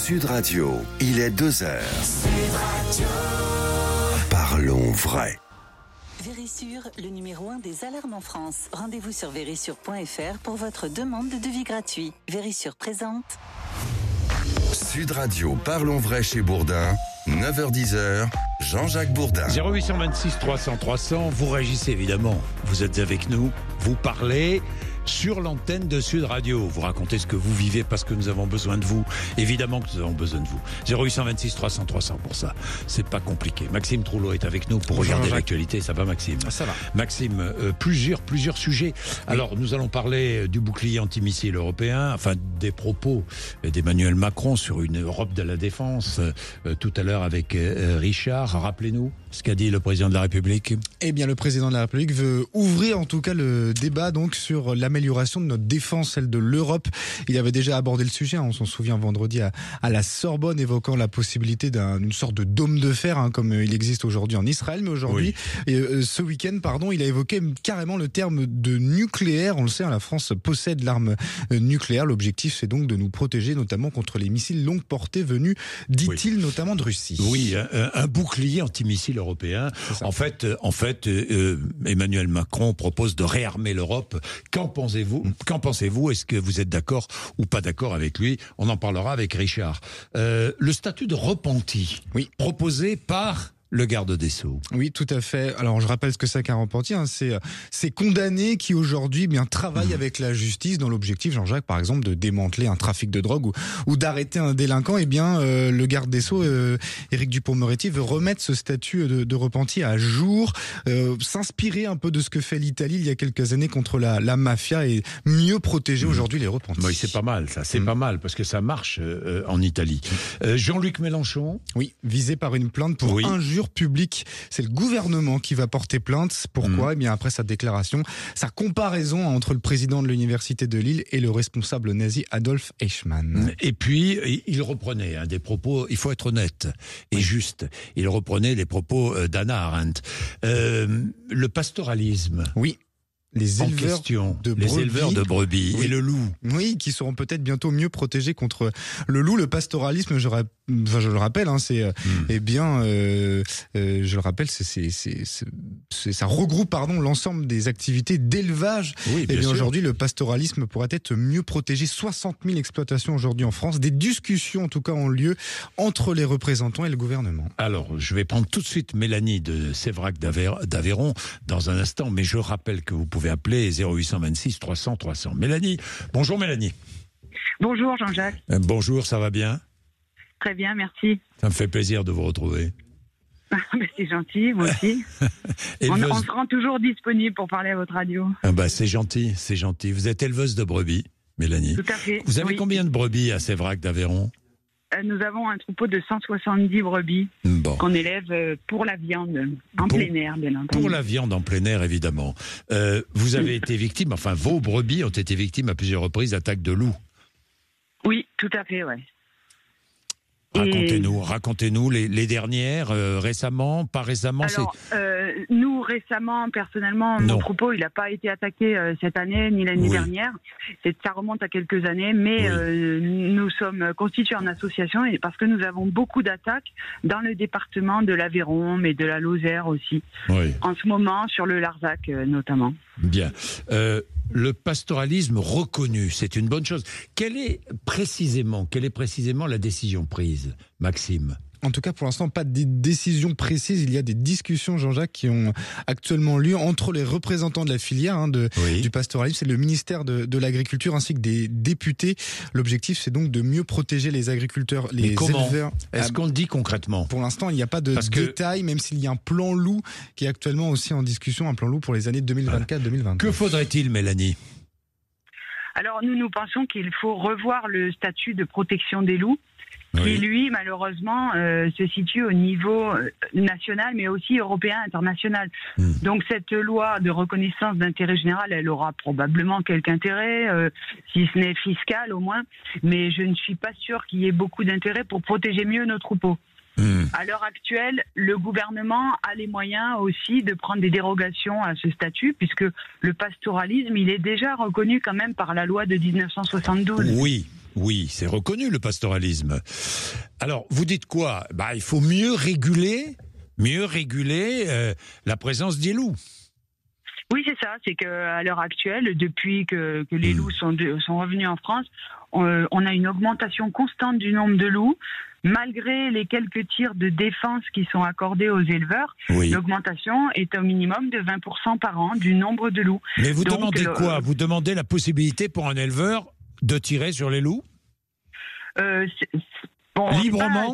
Sud Radio, il est 2h. Parlons vrai. Vérissure, le numéro 1 des alarmes en France. Rendez-vous sur vérissure.fr pour votre demande de devis gratuit. Vérissure présente. Sud Radio, Parlons vrai chez Bourdin, 9h-10h, Jean-Jacques Bourdin. 0826 300 300, vous réagissez évidemment, vous êtes avec nous, vous parlez sur l'antenne de Sud Radio. Vous racontez ce que vous vivez parce que nous avons besoin de vous. Évidemment que nous avons besoin de vous. 0826 300 300 pour ça. C'est pas compliqué. Maxime Trouleau est avec nous pour regarder l'actualité. Ça va, Maxime? Ça va. Maxime, plusieurs sujets. Alors, nous allons parler du bouclier antimissile européen, enfin des propos d'Emmanuel Macron sur une Europe de la défense tout à l'heure avec Richard. Rappelez-nous ce qu'a dit le président de la République. Eh bien, le président de la République veut ouvrir en tout cas le débat donc sur l'amélioration de notre défense, celle de l'Europe. Il avait déjà abordé le sujet, on s'en souvient vendredi à la Sorbonne, évoquant la possibilité d'une sorte de dôme de fer, comme il existe aujourd'hui en Israël. Mais aujourd'hui, ce week-end, il a évoqué carrément le terme de nucléaire. On le sait, la France possède l'arme nucléaire. L'objectif, c'est donc de nous protéger, notamment contre les missiles longue portée venus, dit-il, notamment de Russie. Oui, un bouclier antimissile européen. En fait, Emmanuel Macron propose de réarmer l'Europe. Qu'en pensez-vous? Est-ce que vous êtes d'accord ou pas d'accord avec lui? On en parlera avec Richard. Le statut de repenti, proposé par le garde des Sceaux. Oui, tout à fait. Alors, je rappelle ce que c'est qu'un repenti. C'est ces condamnés qui aujourd'hui travaillent avec la justice dans l'objectif, Jean-Jacques, par exemple, de démanteler un trafic de drogue ou d'arrêter un délinquant. Le garde des Sceaux, Éric Dupond-Moretti, veut remettre ce statut de repenti à jour, s'inspirer un peu de ce que fait l'Italie il y a quelques années contre la mafia et mieux protéger aujourd'hui les repentis. Oui, c'est pas mal, ça. C'est pas mal parce que ça marche en Italie. Jean-Luc Mélenchon. Oui, visé par une plainte pour injure publique. C'est le gouvernement qui va porter plainte. Pourquoi? Eh bien, après sa déclaration, sa comparaison entre le président de l'université de Lille et le responsable nazi Adolf Eichmann. Et puis, il reprenait des propos, il faut être honnête et juste, il reprenait les propos d'Hannah Arendt. Le pastoralisme. Oui. Les éleveurs de brebis et le loup. Oui, qui seront peut-être bientôt mieux protégés contre le loup. Le pastoralisme, je le rappelle, ça regroupe l'ensemble des activités d'élevage. Oui, et bien aujourd'hui, le pastoralisme pourrait être mieux protégé. 60 000 exploitations aujourd'hui en France. Des discussions, en tout cas, ont lieu entre les représentants et le gouvernement. Alors, je vais prendre tout de suite Mélanie de Sévrac d'Aveyron dans un instant, mais je rappelle que vous pouvez appeler 0826 300 300. Mélanie. Bonjour Mélanie. Bonjour Jean-Jacques. Bonjour, ça va bien? Très bien, merci. Ça me fait plaisir de vous retrouver. C'est gentil, moi aussi. On se rend toujours disponible pour parler à votre radio. C'est gentil, c'est gentil. Vous êtes éleveuse de brebis, Mélanie. Tout à fait. Vous avez combien de brebis à Sévrac d'Aveyron? Nous avons un troupeau de 170 brebis qu'on élève pour la viande en plein air, bien entendu. Pour la viande en plein air, évidemment. Vous avez été victime, vos brebis ont été victimes à plusieurs reprises d'attaques de loups. Oui, tout à fait, ouais. Racontez-nous les dernières, récemment, pas récemment. Alors, nous récemment, personnellement, mon troupeau, il n'a pas été attaqué cette année ni l'année dernière. Ça remonte à quelques années, mais nous sommes constitués en association parce que nous avons beaucoup d'attaques dans le département de l'Aveyron, mais de la Lozère aussi. Oui. En ce moment, sur le Larzac notamment. Bien. Le pastoralisme reconnu, c'est une bonne chose. Quelle est précisément la décision prise, Maxime ? En tout cas, pour l'instant, pas de décision précise. Il y a des discussions, Jean-Jacques, qui ont actuellement lieu entre les représentants de la filière du pastoralisme. C'est le ministère de l'Agriculture ainsi que des députés. L'objectif, c'est donc de mieux protéger les agriculteurs, les éleveurs. Est-ce qu'on le dit concrètement? Pour l'instant, il n'y a pas de détails, même s'il y a un plan loup qui est actuellement aussi en discussion, un plan loup pour les années 2024-2025. Que faudrait-il, Mélanie? Alors, nous pensons qu'il faut revoir le statut de protection des loups, qui, lui, malheureusement, se situe au niveau national, mais aussi européen, international. Donc, cette loi de reconnaissance d'intérêt général, elle aura probablement quelque intérêt, si ce n'est fiscal au moins, mais je ne suis pas sûre qu'il y ait beaucoup d'intérêt pour protéger mieux nos troupeaux. À l'heure actuelle, le gouvernement a les moyens aussi de prendre des dérogations à ce statut, puisque le pastoralisme, il est déjà reconnu quand même par la loi de 1972. Oui. Oui, c'est reconnu le pastoralisme. Alors, vous dites quoi ? Il faut mieux réguler la présence des loups. Oui, c'est ça. C'est qu'à l'heure actuelle, depuis que les loups sont revenus en France, on a une augmentation constante du nombre de loups. Malgré les quelques tirs de défense qui sont accordés aux éleveurs, l'augmentation est au minimum de 20% par an du nombre de loups. Mais vous demandez quoi ? Vous demandez la possibilité pour un éleveur de tirer sur les loups ? Librement ?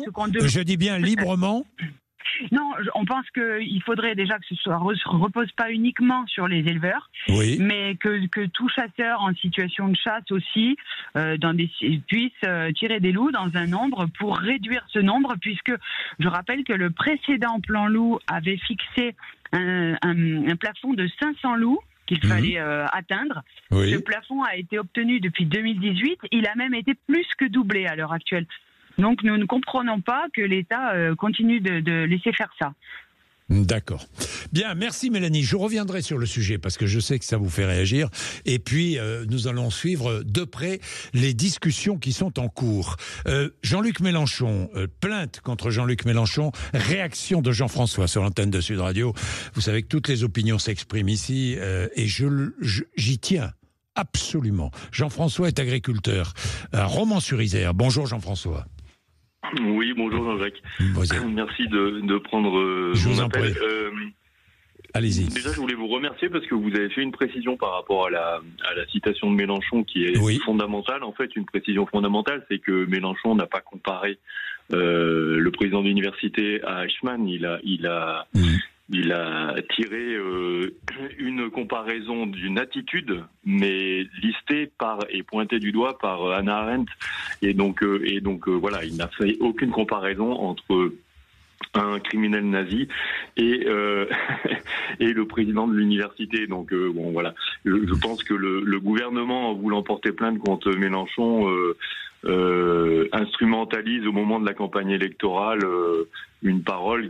Je dis bien librement ? Non, on pense qu'il faudrait déjà que ce repose pas uniquement sur les éleveurs, mais que tout chasseur en situation de chasse aussi puisse tirer des loups dans un nombre pour réduire ce nombre, puisque je rappelle que le précédent plan loup avait fixé un plafond de 500 loups qu'il fallait atteindre. Ce plafond a été obtenu depuis 2018. Il a même été plus que doublé à l'heure actuelle. Donc nous ne comprenons pas que l'État continue de laisser faire ça. D'accord. Bien, merci Mélanie. Je reviendrai sur le sujet parce que je sais que ça vous fait réagir. Et puis, nous allons suivre de près les discussions qui sont en cours. Jean-Luc Mélenchon, plainte contre Jean-Luc Mélenchon, réaction de Jean-François sur l'antenne de Sud Radio. Vous savez que toutes les opinions s'expriment ici et j'y tiens. Absolument. Jean-François est agriculteur à Romans-sur-Isère. Bonjour Jean-François. Oui, bonjour Jean-Jacques. Merci de prendre je mon vous appel. En prie. Allez-y. Déjà, je voulais vous remercier parce que vous avez fait une précision par rapport à la citation de Mélenchon qui est fondamentale. En fait, une précision fondamentale, c'est que Mélenchon n'a pas comparé le président de l'université à Eichmann. Il a tiré une comparaison d'une attitude, mais listée et pointée du doigt par Hannah Arendt. Et donc voilà, il n'a fait aucune comparaison entre un criminel nazi et le président de l'université. Donc voilà, je pense que le gouvernement, en voulant porter plainte contre Mélenchon, instrumentalise au moment de la campagne électorale une parole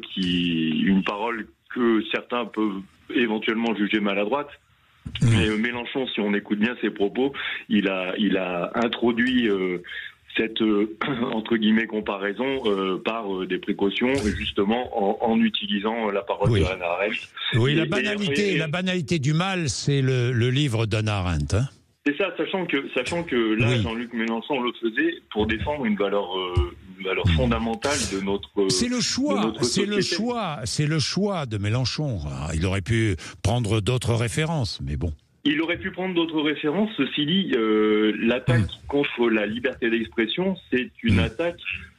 que certains peuvent éventuellement juger maladroite. Mais Mélenchon, si on écoute bien ses propos, il a introduit cette entre guillemets comparaison par des précautions, justement en utilisant la parole de Hannah Arendt. Oui, la banalité du mal, c'est le livre d'Hannah Arendt. Hein. C'est ça, sachant que là, Jean-Luc Mélenchon le faisait pour défendre une valeur fondamentale de notre. C'est le choix, c'est le choix de Mélenchon. Alors, il aurait pu prendre d'autres références, mais bon. Il aurait pu prendre d'autres références. Ceci dit, l'attaque contre la liberté d'expression, c'est une attaque.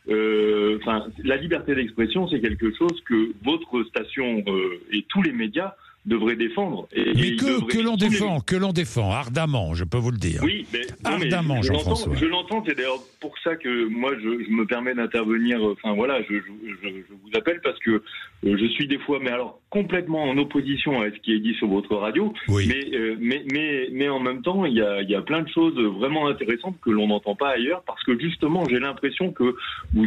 La liberté d'expression, c'est quelque chose que votre station et tous les médias devraient défendre. Mais que l'on défend ardemment, je peux vous le dire. Oui, ardemment, Jean-François. Je l'entends, c'est d'ailleurs pour ça que moi je me permets d'intervenir. Je vous appelle parce que je suis des fois, mais alors complètement en opposition à ce qui est dit sur votre radio. Oui. Mais en même temps, il y a plein de choses vraiment intéressantes que l'on n'entend pas ailleurs, parce que justement, j'ai l'impression que vous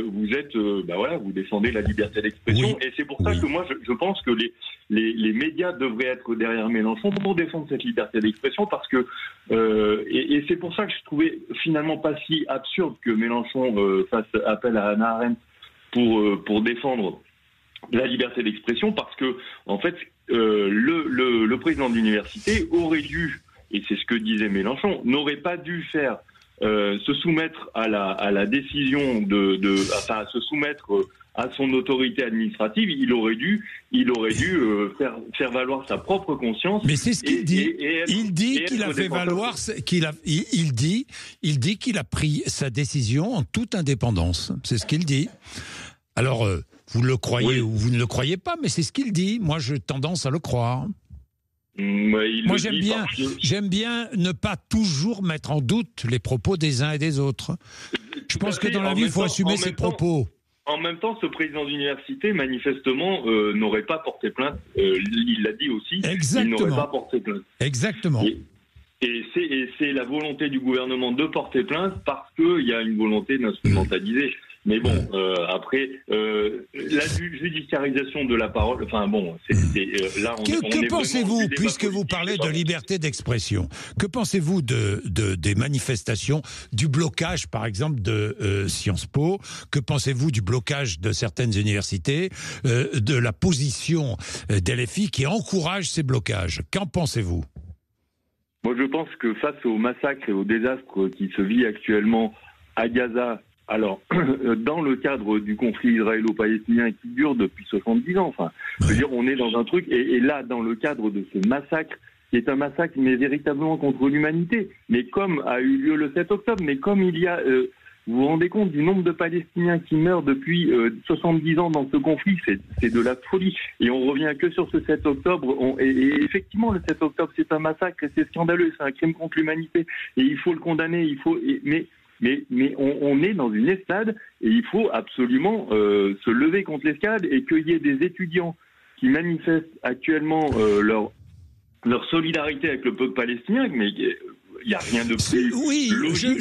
défendez la liberté d'expression, et c'est pour ça que moi je pense que les médias devraient être derrière Mélenchon pour défendre cette liberté d'expression, parce que et c'est pour ça que je trouvais finalement pas si absurde que Mélenchon fasse appel à Hannah Arendt pour défendre la liberté d'expression, parce que en fait le président de l'université aurait dû, et c'est ce que disait Mélenchon, n'aurait pas dû faire se soumettre à la décision se soumettre à son autorité administrative. Il aurait dû faire valoir sa propre conscience. Mais c'est ce qu'il dit. Il dit qu'il a fait valoir il dit qu'il a pris sa décision en toute indépendance. C'est ce qu'il dit. Alors vous le croyez ou vous ne le croyez pas, mais c'est ce qu'il dit. Moi, j'ai tendance à le croire. Moi, j'aime bien ne pas toujours mettre en doute les propos des uns et des autres. Je pense que dans la vie, il faut assumer ses propos. En même temps, ce président d'université, manifestement, n'aurait pas porté plainte. Il l'a dit aussi. Exactement. Il n'aurait pas porté plainte. Exactement. Et c'est la volonté du gouvernement de porter plainte, parce qu'il y a une volonté d'instrumentaliser. Mais bon, après, la judiciarisation de la parole, enfin bon, là on que pensez-vous, puisque vous parlez de liberté d'expression, que pensez-vous des manifestations, du blocage par exemple de Sciences Po, que pensez-vous du blocage de certaines universités, de la position d'LFI qui encourage ces blocages? Qu'en pensez-vous? Moi je pense que face au massacre et au désastre qui se vit actuellement à Gaza, alors, dans le cadre du conflit israélo-palestinien qui dure depuis 70 ans, enfin, je veux dire, on est dans un truc, et là, dans le cadre de ce massacre, qui est un massacre, mais véritablement contre l'humanité, mais comme a eu lieu le 7 octobre, mais comme il y a, vous vous rendez compte du nombre de Palestiniens qui meurent depuis 70 ans dans ce conflit, c'est de la folie. Et on revient que sur ce 7 octobre, et effectivement, le 7 octobre, c'est un massacre, et c'est scandaleux, c'est un crime contre l'humanité, et il faut le condamner, mais on est dans une escalade et il faut absolument se lever contre l'escalade et qu'il y ait des étudiants qui manifestent actuellement leur solidarité avec le peuple palestinien, mais il n'y a rien de plus. Oui, logique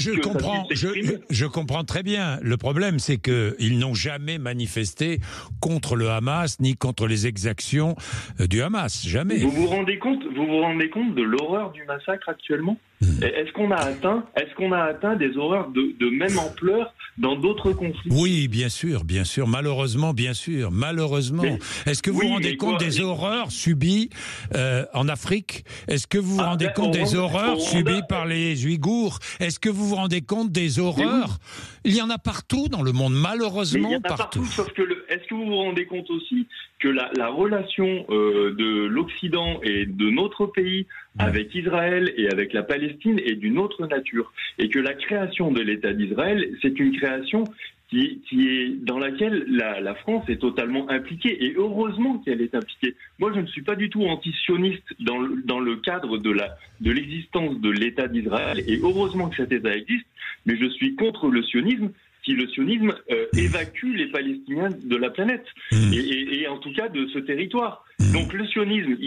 je comprends très bien. Le problème, c'est qu'ils n'ont jamais manifesté contre le Hamas ni contre les exactions du Hamas. Jamais. Vous vous rendez compte de l'horreur du massacre actuellement ? Est-ce qu'on a atteint des horreurs de même ampleur dans d'autres conflits? Oui, bien sûr, malheureusement, malheureusement. Est-ce que vous vous rendez compte des horreurs subies en Afrique? Est-ce que vous vous rendez compte des horreurs subies par les Ouïghours? Est-ce que vous vous rendez compte des horreurs? Il y en a partout dans le monde, malheureusement. Il y en a partout, sauf que est-ce que vous vous rendez compte aussi que la relation de l'Occident et de notre pays avec Israël et avec la Palestine est d'une autre nature, et que la création de l'État d'Israël, c'est une création qui est dans laquelle la France est totalement impliquée, et heureusement qu'elle est impliquée. Moi, je ne suis pas du tout anti-sioniste dans le cadre de l'existence de l'État d'Israël, et heureusement que cet État existe, mais je suis contre le sionisme, si le sionisme évacue les Palestiniens de la planète, et en tout cas de ce territoire. Donc le sionisme,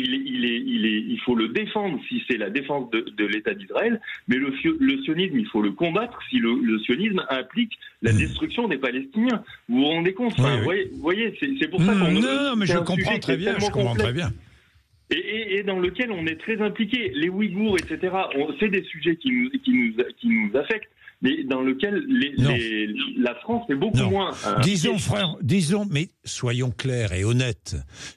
il faut le défendre si c'est la défense de l'État d'Israël, mais le sionisme, il faut le combattre si le sionisme implique la destruction des Palestiniens. Vous vous rendez compte? Enfin, voyez, c'est pour ça qu'on... Non, mais je comprends très bien, Et dans lequel on est très impliqué. Les Ouïghours, etc., c'est des sujets qui nous affectent, mais dans lequel la France est beaucoup moins... Disons, mais soyons clairs et honnêtes.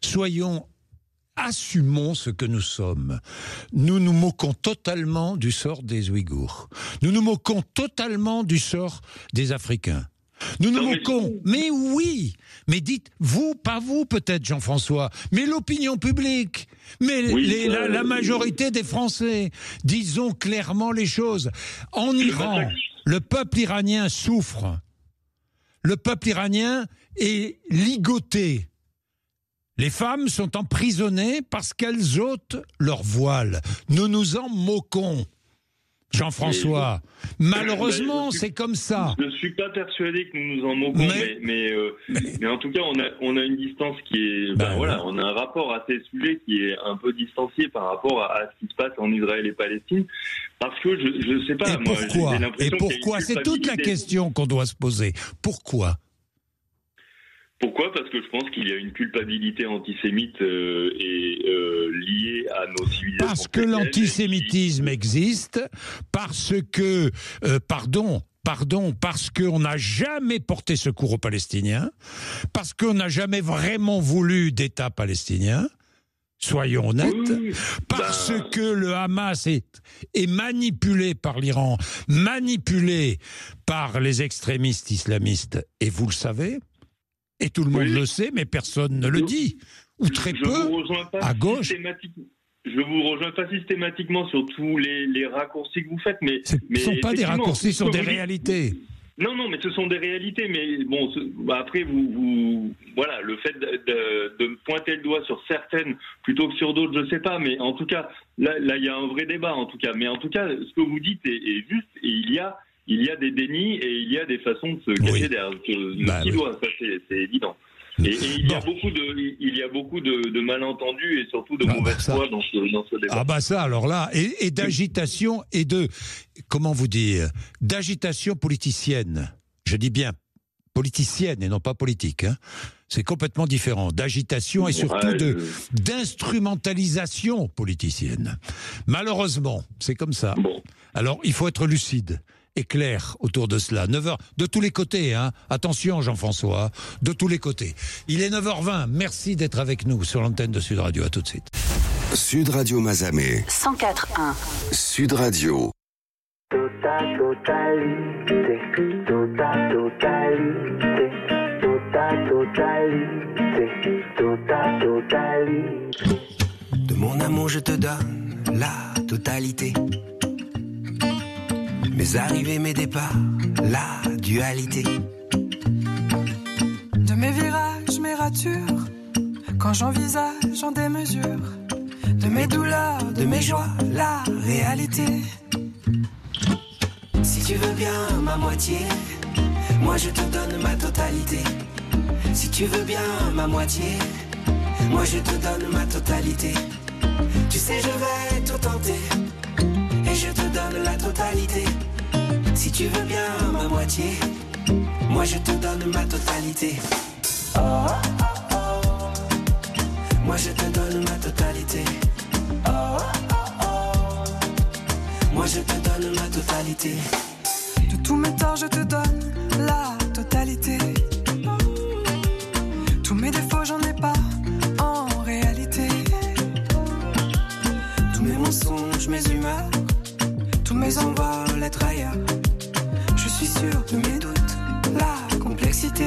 Assumons ce que nous sommes. Nous nous moquons totalement du sort des Ouïghours. Nous nous moquons totalement du sort des Africains. Nous nous moquons, mais oui, mais dites, vous, pas vous peut-être Jean-François, mais l'opinion publique, mais la majorité des Français, disons clairement les choses. En Iran, le peuple iranien souffre, le peuple iranien est ligoté. Les femmes sont emprisonnées parce qu'elles ôtent leur voile. Nous nous en moquons. Jean-François, malheureusement, c'est comme ça. Je ne suis pas persuadé que nous nous en moquons, mais en tout cas, on a une distance qui est... on a un rapport à ces sujets qui est un peu distancié par rapport à ce qui se passe en Israël et Palestine, parce que je ne sais pas... Pourquoi C'est toute la question qu'on doit se poser. Pourquoi ? Parce que je pense qu'il y a une culpabilité antisémite liée à nos civilisations. Parce que l'antisémitisme existe, parce que, parce qu'on n'a jamais porté secours aux Palestiniens, parce qu'on n'a jamais vraiment voulu d'État palestinien, soyons honnêtes, parce que le Hamas est manipulé par l'Iran, manipulé par les extrémistes islamistes, et vous le savez. Et tout le monde le sait, mais personne ne le dit. Ou très peu, à gauche. Je vous rejoins pas systématiquement sur tous les raccourcis que vous faites, mais... Ce ne sont pas des raccourcis, ce sont des réalités. Non, mais ce sont des réalités, mais bon, après, voilà, le fait de pointer le doigt sur certaines plutôt que sur d'autres, je ne sais pas, mais en tout cas, là, il y a un vrai débat, en tout cas. Mais en tout cas, ce que vous dites est juste, et il y a des dénis et il y a des façons de se cacher derrière le petit doigt, ça c'est évident. Et il y a beaucoup de malentendus et surtout de mauvaise foi dans ce débat. Ah bah ça alors là, et d'agitation et d'agitation politicienne. Je dis bien politicienne et non pas politique. Hein. C'est complètement différent, d'agitation et surtout d'instrumentalisation politicienne. Malheureusement, c'est comme ça. Bon. Alors, il faut être lucide et clair autour de cela. 9h, de tous les côtés, hein. Attention Jean-François, de tous les côtés. Il est 9h20, merci d'être avec nous sur l'antenne de Sud Radio, à tout de suite. Sud Radio Mazamet. 104.1. Sud Radio. De mon amour je te donne la totalité. Mes arrivées, mes départs, la dualité. De mes virages, mes ratures, quand j'envisage en démesure. De mes douleurs, de mes joies, la réalité. Si tu veux bien ma moitié, moi je te donne ma totalité. Si tu veux bien ma moitié, moi je te donne ma totalité. Tu sais je vais tout tenter, et je te donne la totalité. Si tu veux bien ma moitié, moi je te donne ma totalité. Oh, oh, oh. Moi je te donne ma totalité. Oh, oh, oh. Moi je te donne ma totalité. De tous mes torts je te donne la totalité. Tous mes défauts j'en ai pas en réalité. Tous mes mensonges, mes humeurs, tous mes envols, être ailleurs. Je suis sûr de mes doutes, la complexité.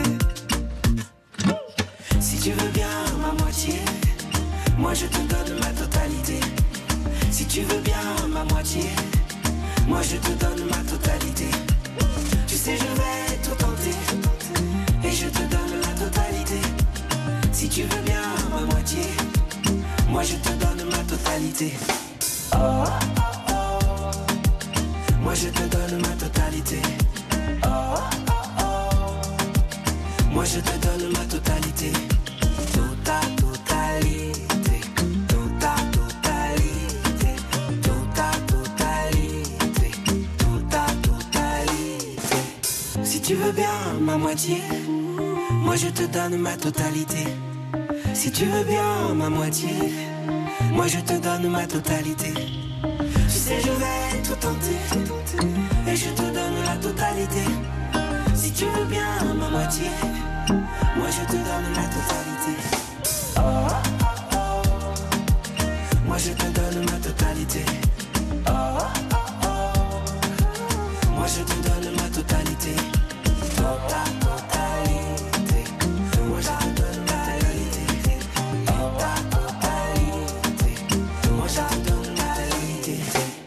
Si tu veux bien ma moitié, moi je te donne ma totalité. Si tu veux bien ma moitié, moi je te donne ma totalité. Tu sais je vais tout tenter, et je te donne la totalité. Si tu veux bien ma moitié, moi je te donne ma totalité. Oh, oh, oh. Moi je te donne ma totalité. Oh, oh, oh. Moi je te donne ma totalité. Tota totalité. Tota totalité. Tota totalité. Tota totalité. Si tu veux bien ma moitié, moi je te donne ma totalité. Si tu veux bien ma moitié, moi je te donne ma totalité. Tu sais je vais tout tenter, et je te donne la totalité. Si tu veux bien ma moitié, moi je te donne la totalité. Oh, oh, oh. Moi je te donne ma totalité. Oh, oh, oh. Moi je te donne ma totalité. Tota totalité. Moi je te donne ma totalité. Tota totalité. Moi je te donne ma totalité.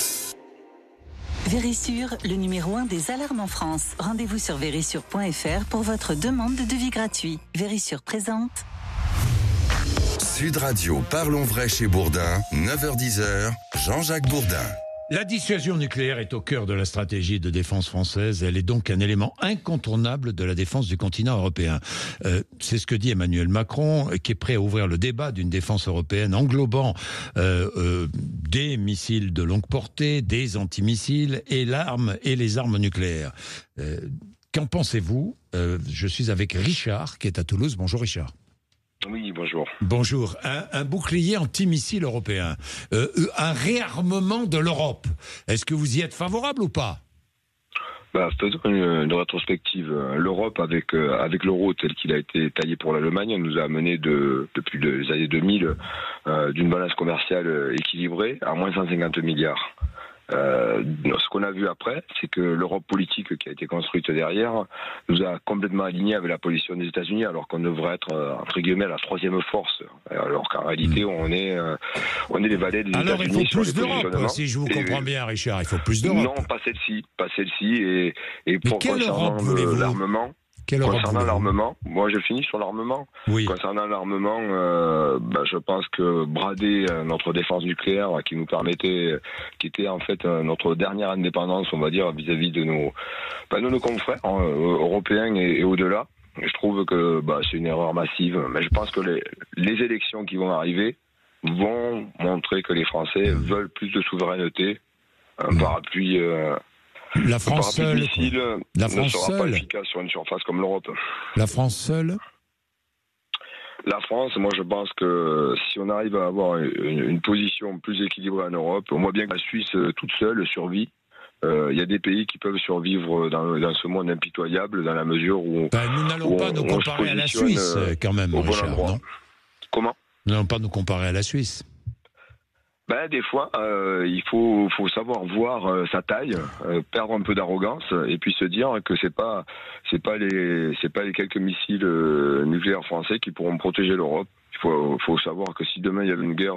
Vérissure, le numéro 1 des alarmes en France. Rendez-vous sur vérissure.fr pour votre demande de devis gratuit. Vérissure présente. Sud Radio, parlons vrai chez Bourdin, 9h-10h, Jean-Jacques Bourdin. La dissuasion nucléaire est au cœur de la stratégie de défense française. Elle est donc un élément incontournable de la défense du continent européen. C'est ce que dit Emmanuel Macron, qui est prêt à ouvrir le débat d'une défense européenne englobant des missiles de longue portée, des antimissiles et les armes nucléaires. Qu'en pensez-vous ? Je suis avec Richard, qui est à Toulouse. Bonjour Richard. Oui, bonjour. Bonjour. Un bouclier antimissile européen, un réarmement de l'Europe. Est-ce que vous y êtes favorable ou pas ? Faisons une rétrospective. L'Europe, avec l'euro tel qu'il a été taillé pour l'Allemagne, nous a amené depuis les années 2000 d'une balance commerciale équilibrée à moins 150 milliards. Ce qu'on a vu après, c'est que l'Europe politique qui a été construite derrière nous a complètement alignés avec la position des États-Unis, alors qu'on devrait être entre guillemets la troisième force, alors qu'en réalité on est les valets des États-Unis. Alors il faut plus d'Europe, si je vous comprends bien, Richard. Il faut plus d'Europe. Non, pas celle-ci. Et pour concernant l'armement. Concernant l'armement, moi je finis sur l'armement. Oui. Concernant l'armement, je pense que brader notre défense nucléaire, qui était en fait notre dernière indépendance, on va dire, vis-à-vis de nos confrères européens et au-delà, je trouve que c'est une erreur massive. Mais je pense que les élections qui vont arriver vont montrer que les Français veulent plus de souveraineté, un parapluie La France seule ne sera pas efficace sur une surface comme l'Europe. La France seule. La France, moi je pense que si on arrive à avoir une position plus équilibrée en Europe, on voit bien que la Suisse toute seule survit. Il y a des pays qui peuvent survivre dans ce monde impitoyable dans la mesure où nous n'allons pas nous comparer à la Suisse quand même, Richard, non ? Comment ? Nous n'allons pas nous comparer à la Suisse. Des fois, il faut savoir voir sa taille, perdre un peu d'arrogance et puis se dire que c'est pas les quelques missiles nucléaires français qui pourront protéger l'Europe. Il faut savoir que si demain il y avait une guerre,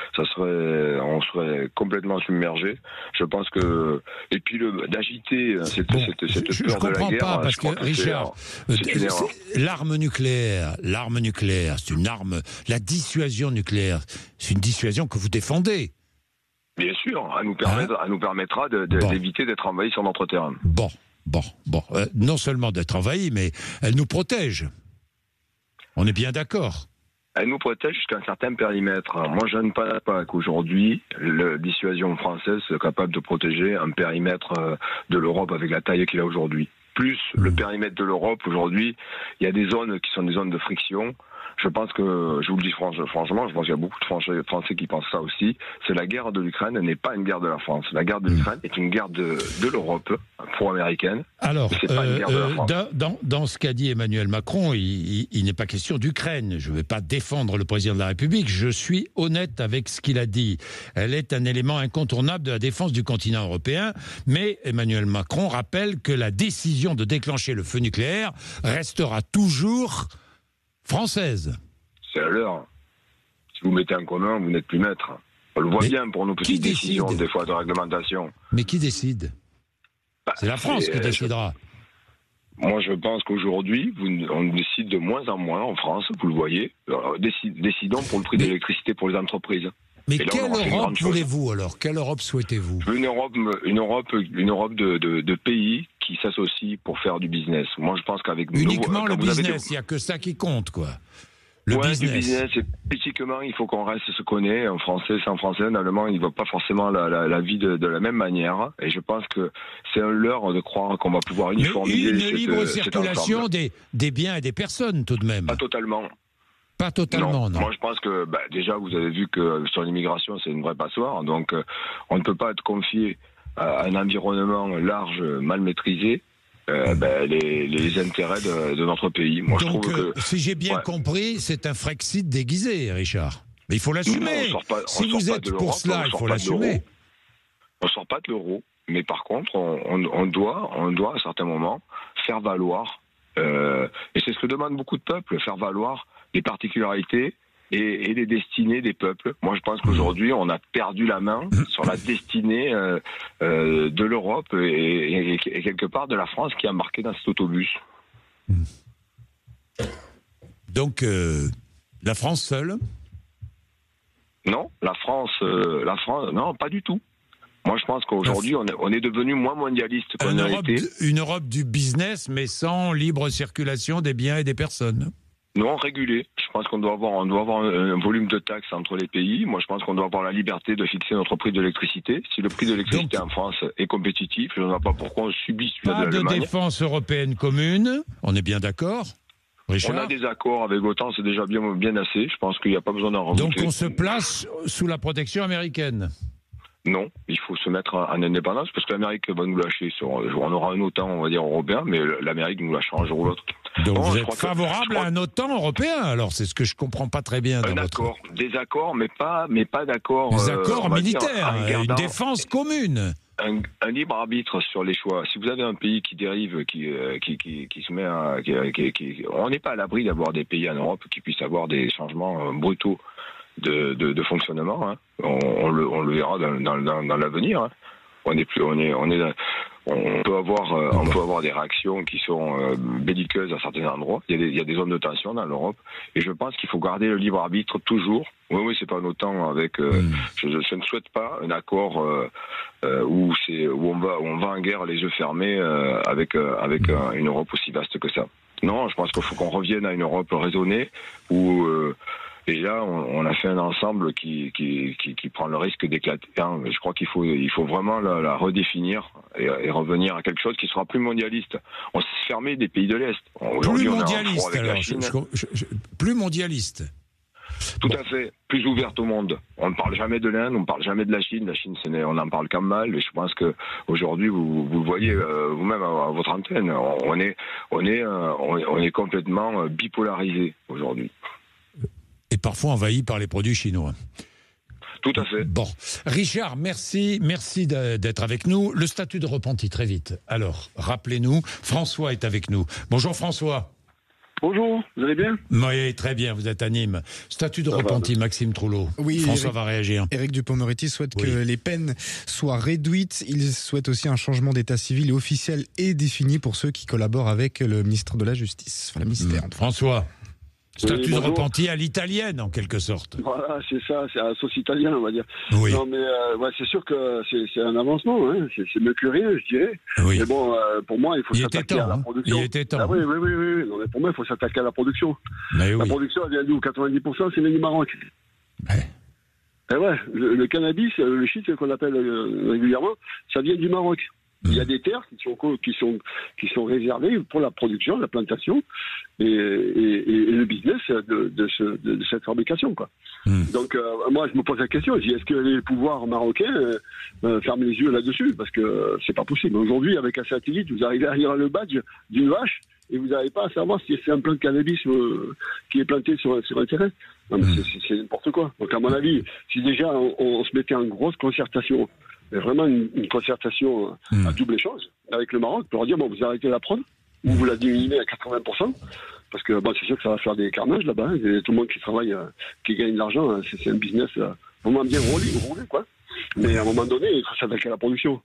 on serait complètement submergé. Je pense que et puis d'agiter cette peur de la guerre. Pas parce que Richard, l'arme nucléaire, c'est une arme. La dissuasion nucléaire, c'est une dissuasion que vous défendez. Bien sûr, elle nous permettra d'éviter d'être envahis sur notre terrain. Bon. Non seulement d'être envahis, mais elle nous protège. On est bien d'accord. Elle nous protège jusqu'à un certain périmètre. Moi, je ne pense pas qu'aujourd'hui, la dissuasion française soit capable de protéger un périmètre de l'Europe avec la taille qu'il a aujourd'hui. Plus le périmètre de l'Europe, aujourd'hui, il y a des zones qui sont des zones de friction. Je pense que, je vous le dis franchement, je pense qu'il y a beaucoup de Français qui pensent ça aussi, c'est la guerre de l'Ukraine n'est pas une guerre de la France. La guerre de l'Ukraine est une guerre de l'Europe, pro-américaine. Alors, c'est pas une guerre de la France. Dans ce qu'a dit Emmanuel Macron, il n'est pas question d'Ukraine. Je ne vais pas défendre le président de la République, je suis honnête avec ce qu'il a dit. Elle est un élément incontournable de la défense du continent européen, mais Emmanuel Macron rappelle que la décision de déclencher le feu nucléaire restera toujours française. C'est à l'heure. Si vous mettez en commun, vous n'êtes plus maître. On le voit bien pour nos petites décisions, des fois, de réglementation. Mais qui décide ? C'est la France qui décidera. Moi, je pense qu'aujourd'hui, on décide de moins en moins en France, vous le voyez. Décidons pour le prix de l'électricité pour les entreprises. Mais quelle Europe voulez-vous alors ? Quelle Europe souhaitez-vous ? Une Europe de pays qui s'associent pour faire du business. Moi, je pense qu'avec uniquement le business, il n'y a que ça qui compte, quoi. Le business. Et politiquement, il faut qu'on reste ce qu'on est. Un Français, c'est un Français. Un Allemand, il ne voit pas forcément la vie de la même manière. Et je pense que c'est un leurre de croire qu'on va pouvoir uniformiser une libre circulation des biens et des personnes, tout de même. Pas totalement. Pas totalement, non. Moi, je pense que, déjà, vous avez vu que sur l'immigration, c'est une vraie passoire. Donc, on ne peut pas être confié à un environnement large, mal maîtrisé, les intérêts de notre pays. Moi, donc, je trouve que, si j'ai bien compris, c'est un Frexit déguisé, Richard. Mais il faut l'assumer. Si vous êtes pour cela, il faut l'assumer. On ne sort pas de l'euro, mais par contre, on doit à certains moments faire valoir, et c'est ce que demandent beaucoup de peuples, faire valoir les particularités et les destinées des peuples. Moi, je pense qu'aujourd'hui, on a perdu la main sur la destinée de l'Europe et quelque part de la France qui est embarquée dans cet autobus. Donc, la France seule ? Non, la France, non, pas du tout. Moi, je pense qu'aujourd'hui, on est devenu moins mondialiste qu'on a été. Une Europe du business, mais sans libre circulation des biens et des personnes. Non, régulé. Je pense qu'on doit avoir un volume de taxes entre les pays. Moi, je pense qu'on doit avoir la liberté de fixer notre prix de l'électricité. Si le prix de l'électricité en France est compétitif, je ne vois pas pourquoi on subit celui de l'Allemagne. Pas de défense européenne commune, on est bien d'accord, Richard ? On a des accords avec l'OTAN, c'est déjà bien assez. Je pense qu'il n'y a pas besoin d'en rajouter. Donc on se place sous la protection américaine ? Non, il faut se mettre en indépendance parce que l'Amérique va nous lâcher. On aura un OTAN, on va dire, européen, mais l'Amérique nous lâchera un jour ou l'autre. Donc vous êtes favorable à un OTAN européen, alors c'est ce que je comprends pas très bien. Des accords, mais pas d'accords. Des accords militaires, une défense commune. Un libre arbitre sur les choix. Si vous avez un pays qui dérive, qui se met à, on n'est pas à l'abri d'avoir des pays en Europe qui puissent avoir des changements brutaux de fonctionnement. Hein. On le verra dans l'avenir. Hein. On peut avoir des réactions qui sont belliqueuses à certains endroits. Il y a des zones de tension dans l'Europe, et je pense qu'il faut garder le libre arbitre toujours. Oui, c'est pas un OTAN avec. Je ne souhaite pas un accord où on va en guerre les yeux fermés avec une Europe aussi vaste que ça. Non, je pense qu'il faut qu'on revienne à une Europe raisonnée où Et là, on a fait un ensemble qui prend le risque d'éclater. Hein. Je crois qu'il faut vraiment la redéfinir et revenir à quelque chose qui sera plus mondialiste. On s'est fermé des pays de l'Est. Plus mondialiste, alors. Plus mondialiste. Tout à fait. Plus ouverte au monde. On ne parle jamais de l'Inde, on ne parle jamais de la Chine. La Chine, on en parle quand mal. Et je pense que aujourd'hui, vous le voyez vous-même à votre antenne. On est complètement bipolarisé aujourd'hui. Et parfois envahi par les produits chinois. Tout à fait. Bon. Richard, merci d'être avec nous. Le statut de repenti, très vite. Alors, rappelez-nous, François est avec nous. Bonjour François. Bonjour, vous allez bien ? Oui, très bien, vous êtes à Nîmes. Statut de repenti, Maxime Troulot. Oui, François va réagir. Éric Dupond-Moretti souhaite que les peines soient réduites. Il souhaite aussi un changement d'état civil et officiel et défini pour ceux qui collaborent avec le ministre de la Justice. Enfin, le ministère. François. Statut de repenti à l'italienne, en quelque sorte. Voilà, c'est ça, c'est un sauce italien, on va dire. Oui. Non, mais c'est sûr que c'est un avancement, hein. C'est mieux que rien, je dirais. Oui. Mais bon, pour moi, il faut s'attaquer à la production. Il était temps. Ah, oui. Non, mais pour moi, il faut s'attaquer à la production. Mais la production, elle vient d'où ? 90%, c'est vient du Maroc. Ouais. Et ouais, le cannabis, le shit qu'on appelle régulièrement, ça vient du Maroc. Il y a des terres qui sont réservées pour la production, la plantation et le business de cette fabrication, quoi. Donc moi je me pose la question, je dis, est-ce que les pouvoirs marocains ferment les yeux là-dessus, parce que c'est pas possible. Aujourd'hui, avec un satellite, vous arrivez à lire le badge d'une vache et vous n'arrivez pas à savoir si c'est un plant de cannabis qui est planté sur un terrain. Non, mais c'est n'importe quoi. Donc à mon avis, si déjà on se mettait en grosse concertation, vraiment une concertation à double échange avec le Maroc pour leur dire, bon, vous arrêtez la prod ou vous la diminuez à 80%, parce que bon, c'est sûr que ça va faire des carnages là-bas, hein. Tout le monde qui travaille, qui gagne de l'argent, hein. C'est un business vraiment bien roulé, quoi. Mais à un moment donné, il faut s'attaquer à la production.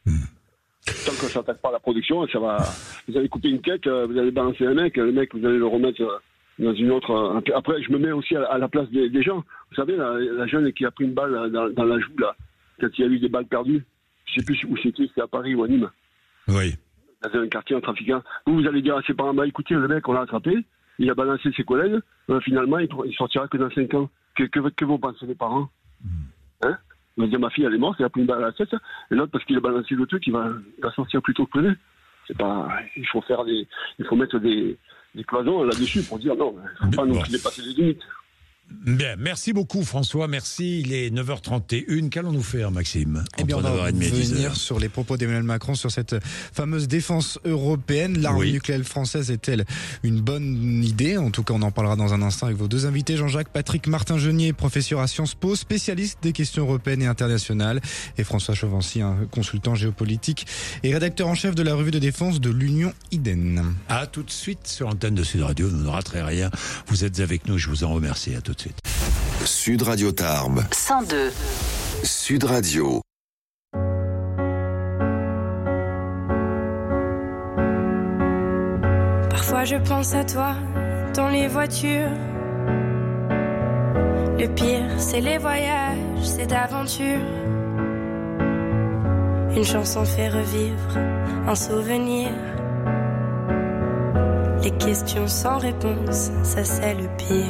Tant qu'on ne s'attaque pas à la production, ça va. Vous allez couper une tête, vous allez balancer un mec, le mec, vous allez le remettre dans une autre. Après, je me mets aussi à la place des gens. Vous savez, la jeune qui a pris une balle dans la joue, là, quand il y a eu des balles perdues, je ne sais plus où c'était à Paris ou à Nîmes. Oui. Dans un quartier, un trafiquant. Vous allez dire à ses parents, écoutez, le mec, on l'a attrapé, il a balancé ses collègues, finalement, il sortira que dans 5 ans. Que vont penser les parents? Hein? Il va dire, ma fille, elle est morte, elle a pris une balle à la tête, et l'autre, parce qu'il a balancé le truc, il va sortir plus tôt que prévu. C'est pas. Il faut mettre des cloisons là-dessus pour dire non, il ne faut pas non plus dépasser les limites. Bien, merci beaucoup François, merci. Il est 9h31. Qu'allons-nous faire, Maxime? Eh bien, on va revenir sur les propos d'Emmanuel Macron sur cette fameuse défense européenne. L'arme nucléaire française est-elle une bonne idée? En tout cas, on en parlera dans un instant avec vos deux invités, Jean-Jacques Patrick Martin-Genier, professeur à Sciences Po, spécialiste des questions européennes et internationales, et François Chauvency, un consultant géopolitique et rédacteur en chef de la revue de défense de l'Union Iden. À tout de suite sur l'antenne de Sud Radio, nous ne raterez rien. Vous êtes avec nous, je vous en remercie. À tout de suite. Sud Radio Tarbes 102. Sud Radio. Parfois je pense à toi dans les voitures. Le pire c'est les voyages, c'est d'aventure. Une chanson fait revivre un souvenir. Les questions sans réponse, ça c'est le pire.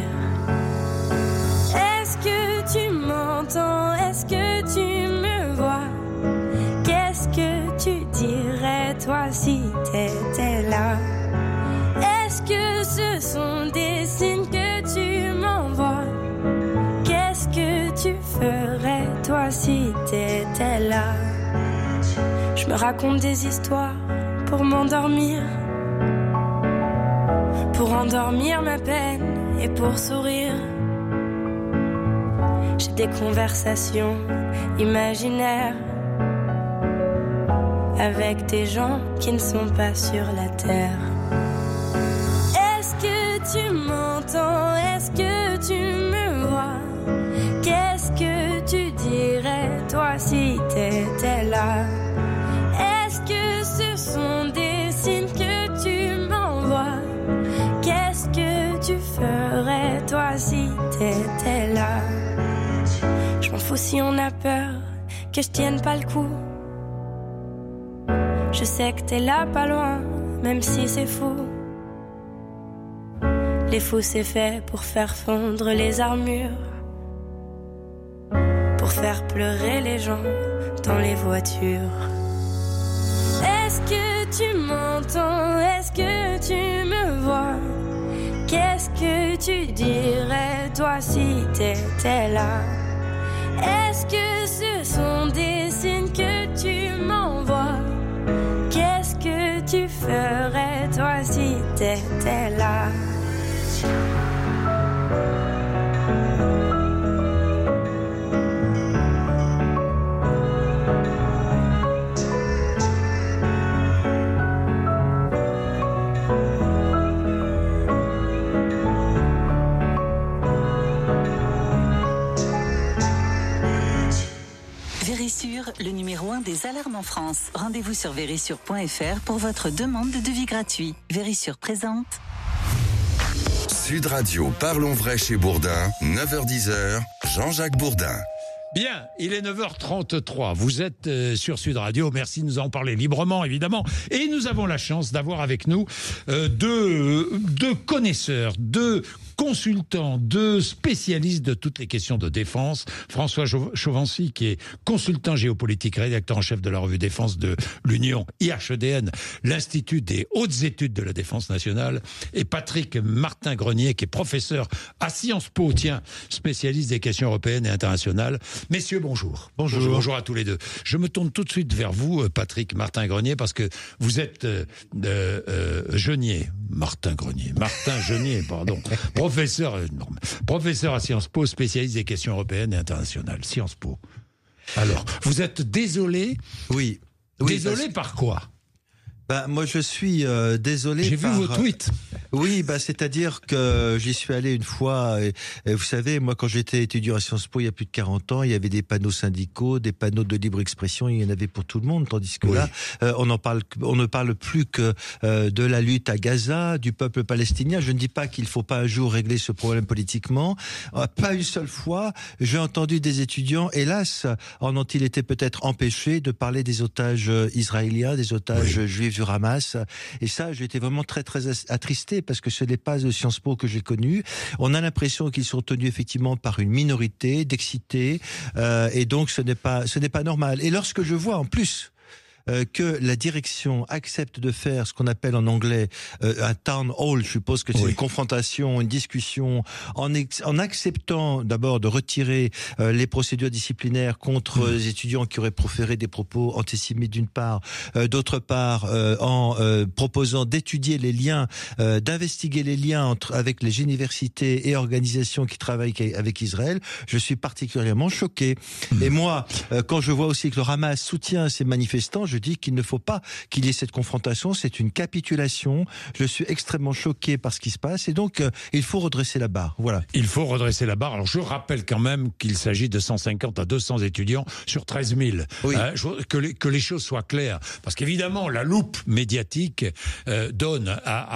Tu m'entends, est-ce que tu me vois? Qu'est-ce que tu dirais toi si t'étais là? Est-ce que ce sont des signes que tu m'envoies? Qu'est-ce que tu ferais toi si t'étais là? Je me raconte des histoires pour m'endormir, pour endormir ma peine et pour sourire. J'ai des conversations imaginaires avec des gens qui ne sont pas sur la terre. Est-ce que tu m'entends? Est-ce que tu me vois? Qu'est-ce que tu dirais toi si t'étais là? Est-ce que ce sont des signes que tu m'envoies? Qu'est-ce que tu ferais toi si t'étais là? Je m'en fous si on a peur que je tienne pas le coup. Je sais que t'es là pas loin, même si c'est fou. Les fous c'est fait pour faire fondre les armures, pour faire pleurer les gens dans les voitures. Est-ce que tu m'entends? Est-ce que tu me vois? Qu'est-ce que tu dirais toi si t'étais là? Est-ce que ce sont des signes que tu m'envoies? Qu'est-ce que tu ferais toi si t'étais là? Vérissure, le numéro 1 des alarmes en France. Rendez-vous sur vérissure.fr pour votre demande de devis gratuit. Vérissure présente. Sud Radio, parlons vrai chez Bourdin, 9h-10h, Jean-Jacques Bourdin. Bien, il est 9h33, vous êtes sur Sud Radio, merci de nous en parler librement évidemment, et nous avons la chance d'avoir avec nous deux connaisseurs, deux consultant, deux spécialistes de toutes les questions de défense. François Chauvency, qui est consultant géopolitique, rédacteur en chef de la revue Défense de l'Union, IHEDN, l'Institut des hautes études de la défense nationale, et Patrick Martin-Grenier, qui est professeur à Sciences Po, spécialiste des questions européennes et internationales. Messieurs, bonjour. Bonjour. Bonjour à tous les deux. Je me tourne tout de suite vers vous, Patrick Martin-Grenier, parce que vous êtes Martin Genier, pardon. Professeur à Sciences Po, spécialiste des questions européennes et internationales. Sciences Po. Alors, vous êtes désolé? Oui. Désolé par quoi? Moi, je suis désolé. J'ai vu vos tweets. Oui, c'est-à-dire que j'y suis allé une fois. Et vous savez, moi, quand j'étais étudiant à Sciences Po il y a plus de 40 ans, il y avait des panneaux syndicaux, des panneaux de libre expression. Il y en avait pour tout le monde, tandis que là, on ne parle plus que de la lutte à Gaza, du peuple palestinien. Je ne dis pas qu'il ne faut pas un jour régler ce problème politiquement. Pas une seule fois, j'ai entendu des étudiants, hélas, en ont-ils été peut-être empêchés de parler des otages israéliens, des otages juifs du Hamas. Et ça, j'ai été vraiment très très attristé parce que ce n'est pas de Sciences Po que j'ai connu. On a l'impression qu'ils sont tenus effectivement par une minorité d'excités et donc ce n'est pas normal. Et lorsque je vois en plus que la direction accepte de faire ce qu'on appelle en anglais un town hall, je suppose que c'est une confrontation, une discussion, en acceptant d'abord de retirer les procédures disciplinaires contre les étudiants qui auraient proféré des propos antisémites d'une part, d'autre part en proposant d'étudier les liens, d'investiguer les liens avec les universités et organisations qui travaillent avec Israël, je suis particulièrement choqué. Et moi, quand je vois aussi que le Hamas soutient ces manifestants, je dis qu'il ne faut pas qu'il y ait cette confrontation, c'est une capitulation. Je suis extrêmement choqué par ce qui se passe et donc il faut redresser la barre. Voilà. Il faut redresser la barre. Alors je rappelle quand même qu'il s'agit de 150 à 200 étudiants sur 13 000. Oui. Que les choses soient claires. Parce qu'évidemment, la loupe médiatique donne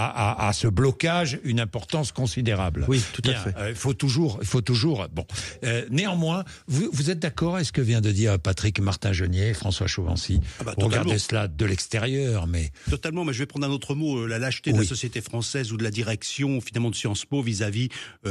à ce blocage une importance considérable. Oui, tout à fait. Il faut toujours. Bon. Néanmoins, vous êtes d'accord avec ce que vient de dire Patrick Martin-Genier, François Chauvency? Regardez cela de l'extérieur, mais... Totalement, mais je vais prendre un autre mot, la lâcheté de la société française ou de la direction, finalement, de Sciences Po vis-à-vis,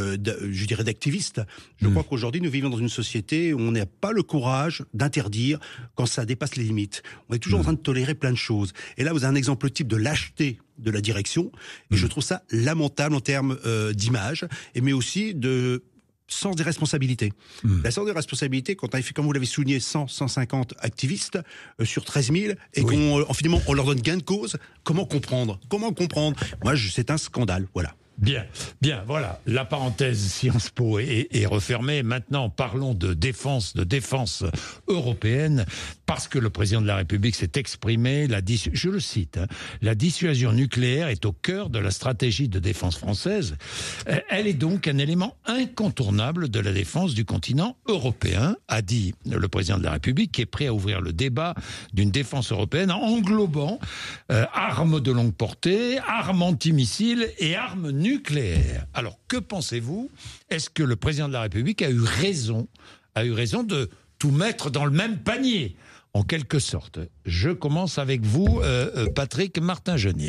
je dirais, d'activistes. Je crois qu'aujourd'hui, nous vivons dans une société où on n'a pas le courage d'interdire quand ça dépasse les limites. On est toujours en train de tolérer plein de choses. Et là, vous avez un exemple type de lâcheté de la direction, et je trouve ça lamentable en termes d'image, mais aussi de... sens des responsabilités. La sens des responsabilités, quand on a fait, comme vous l'avez souligné, 150 activistes sur 13 000, et finalement, on leur donne gain de cause, comment comprendre? Moi, c'est un scandale, voilà. Bien, voilà, la parenthèse Sciences Po est refermée. Maintenant, parlons de défense européenne, parce que le président de la République s'est exprimé, je le cite, la dissuasion nucléaire est au cœur de la stratégie de défense française. Elle est donc un élément incontournable de la défense du continent européen, a dit le président de la République, qui est prêt à ouvrir le débat d'une défense européenne englobant armes de longue portée, armes antimissiles et armes nucléaires. Alors, que pensez-vous? Est-ce que le président de la République a eu raison de tout mettre dans le même panier, en quelque sorte? Je commence avec vous, Patrick Martin-Genier.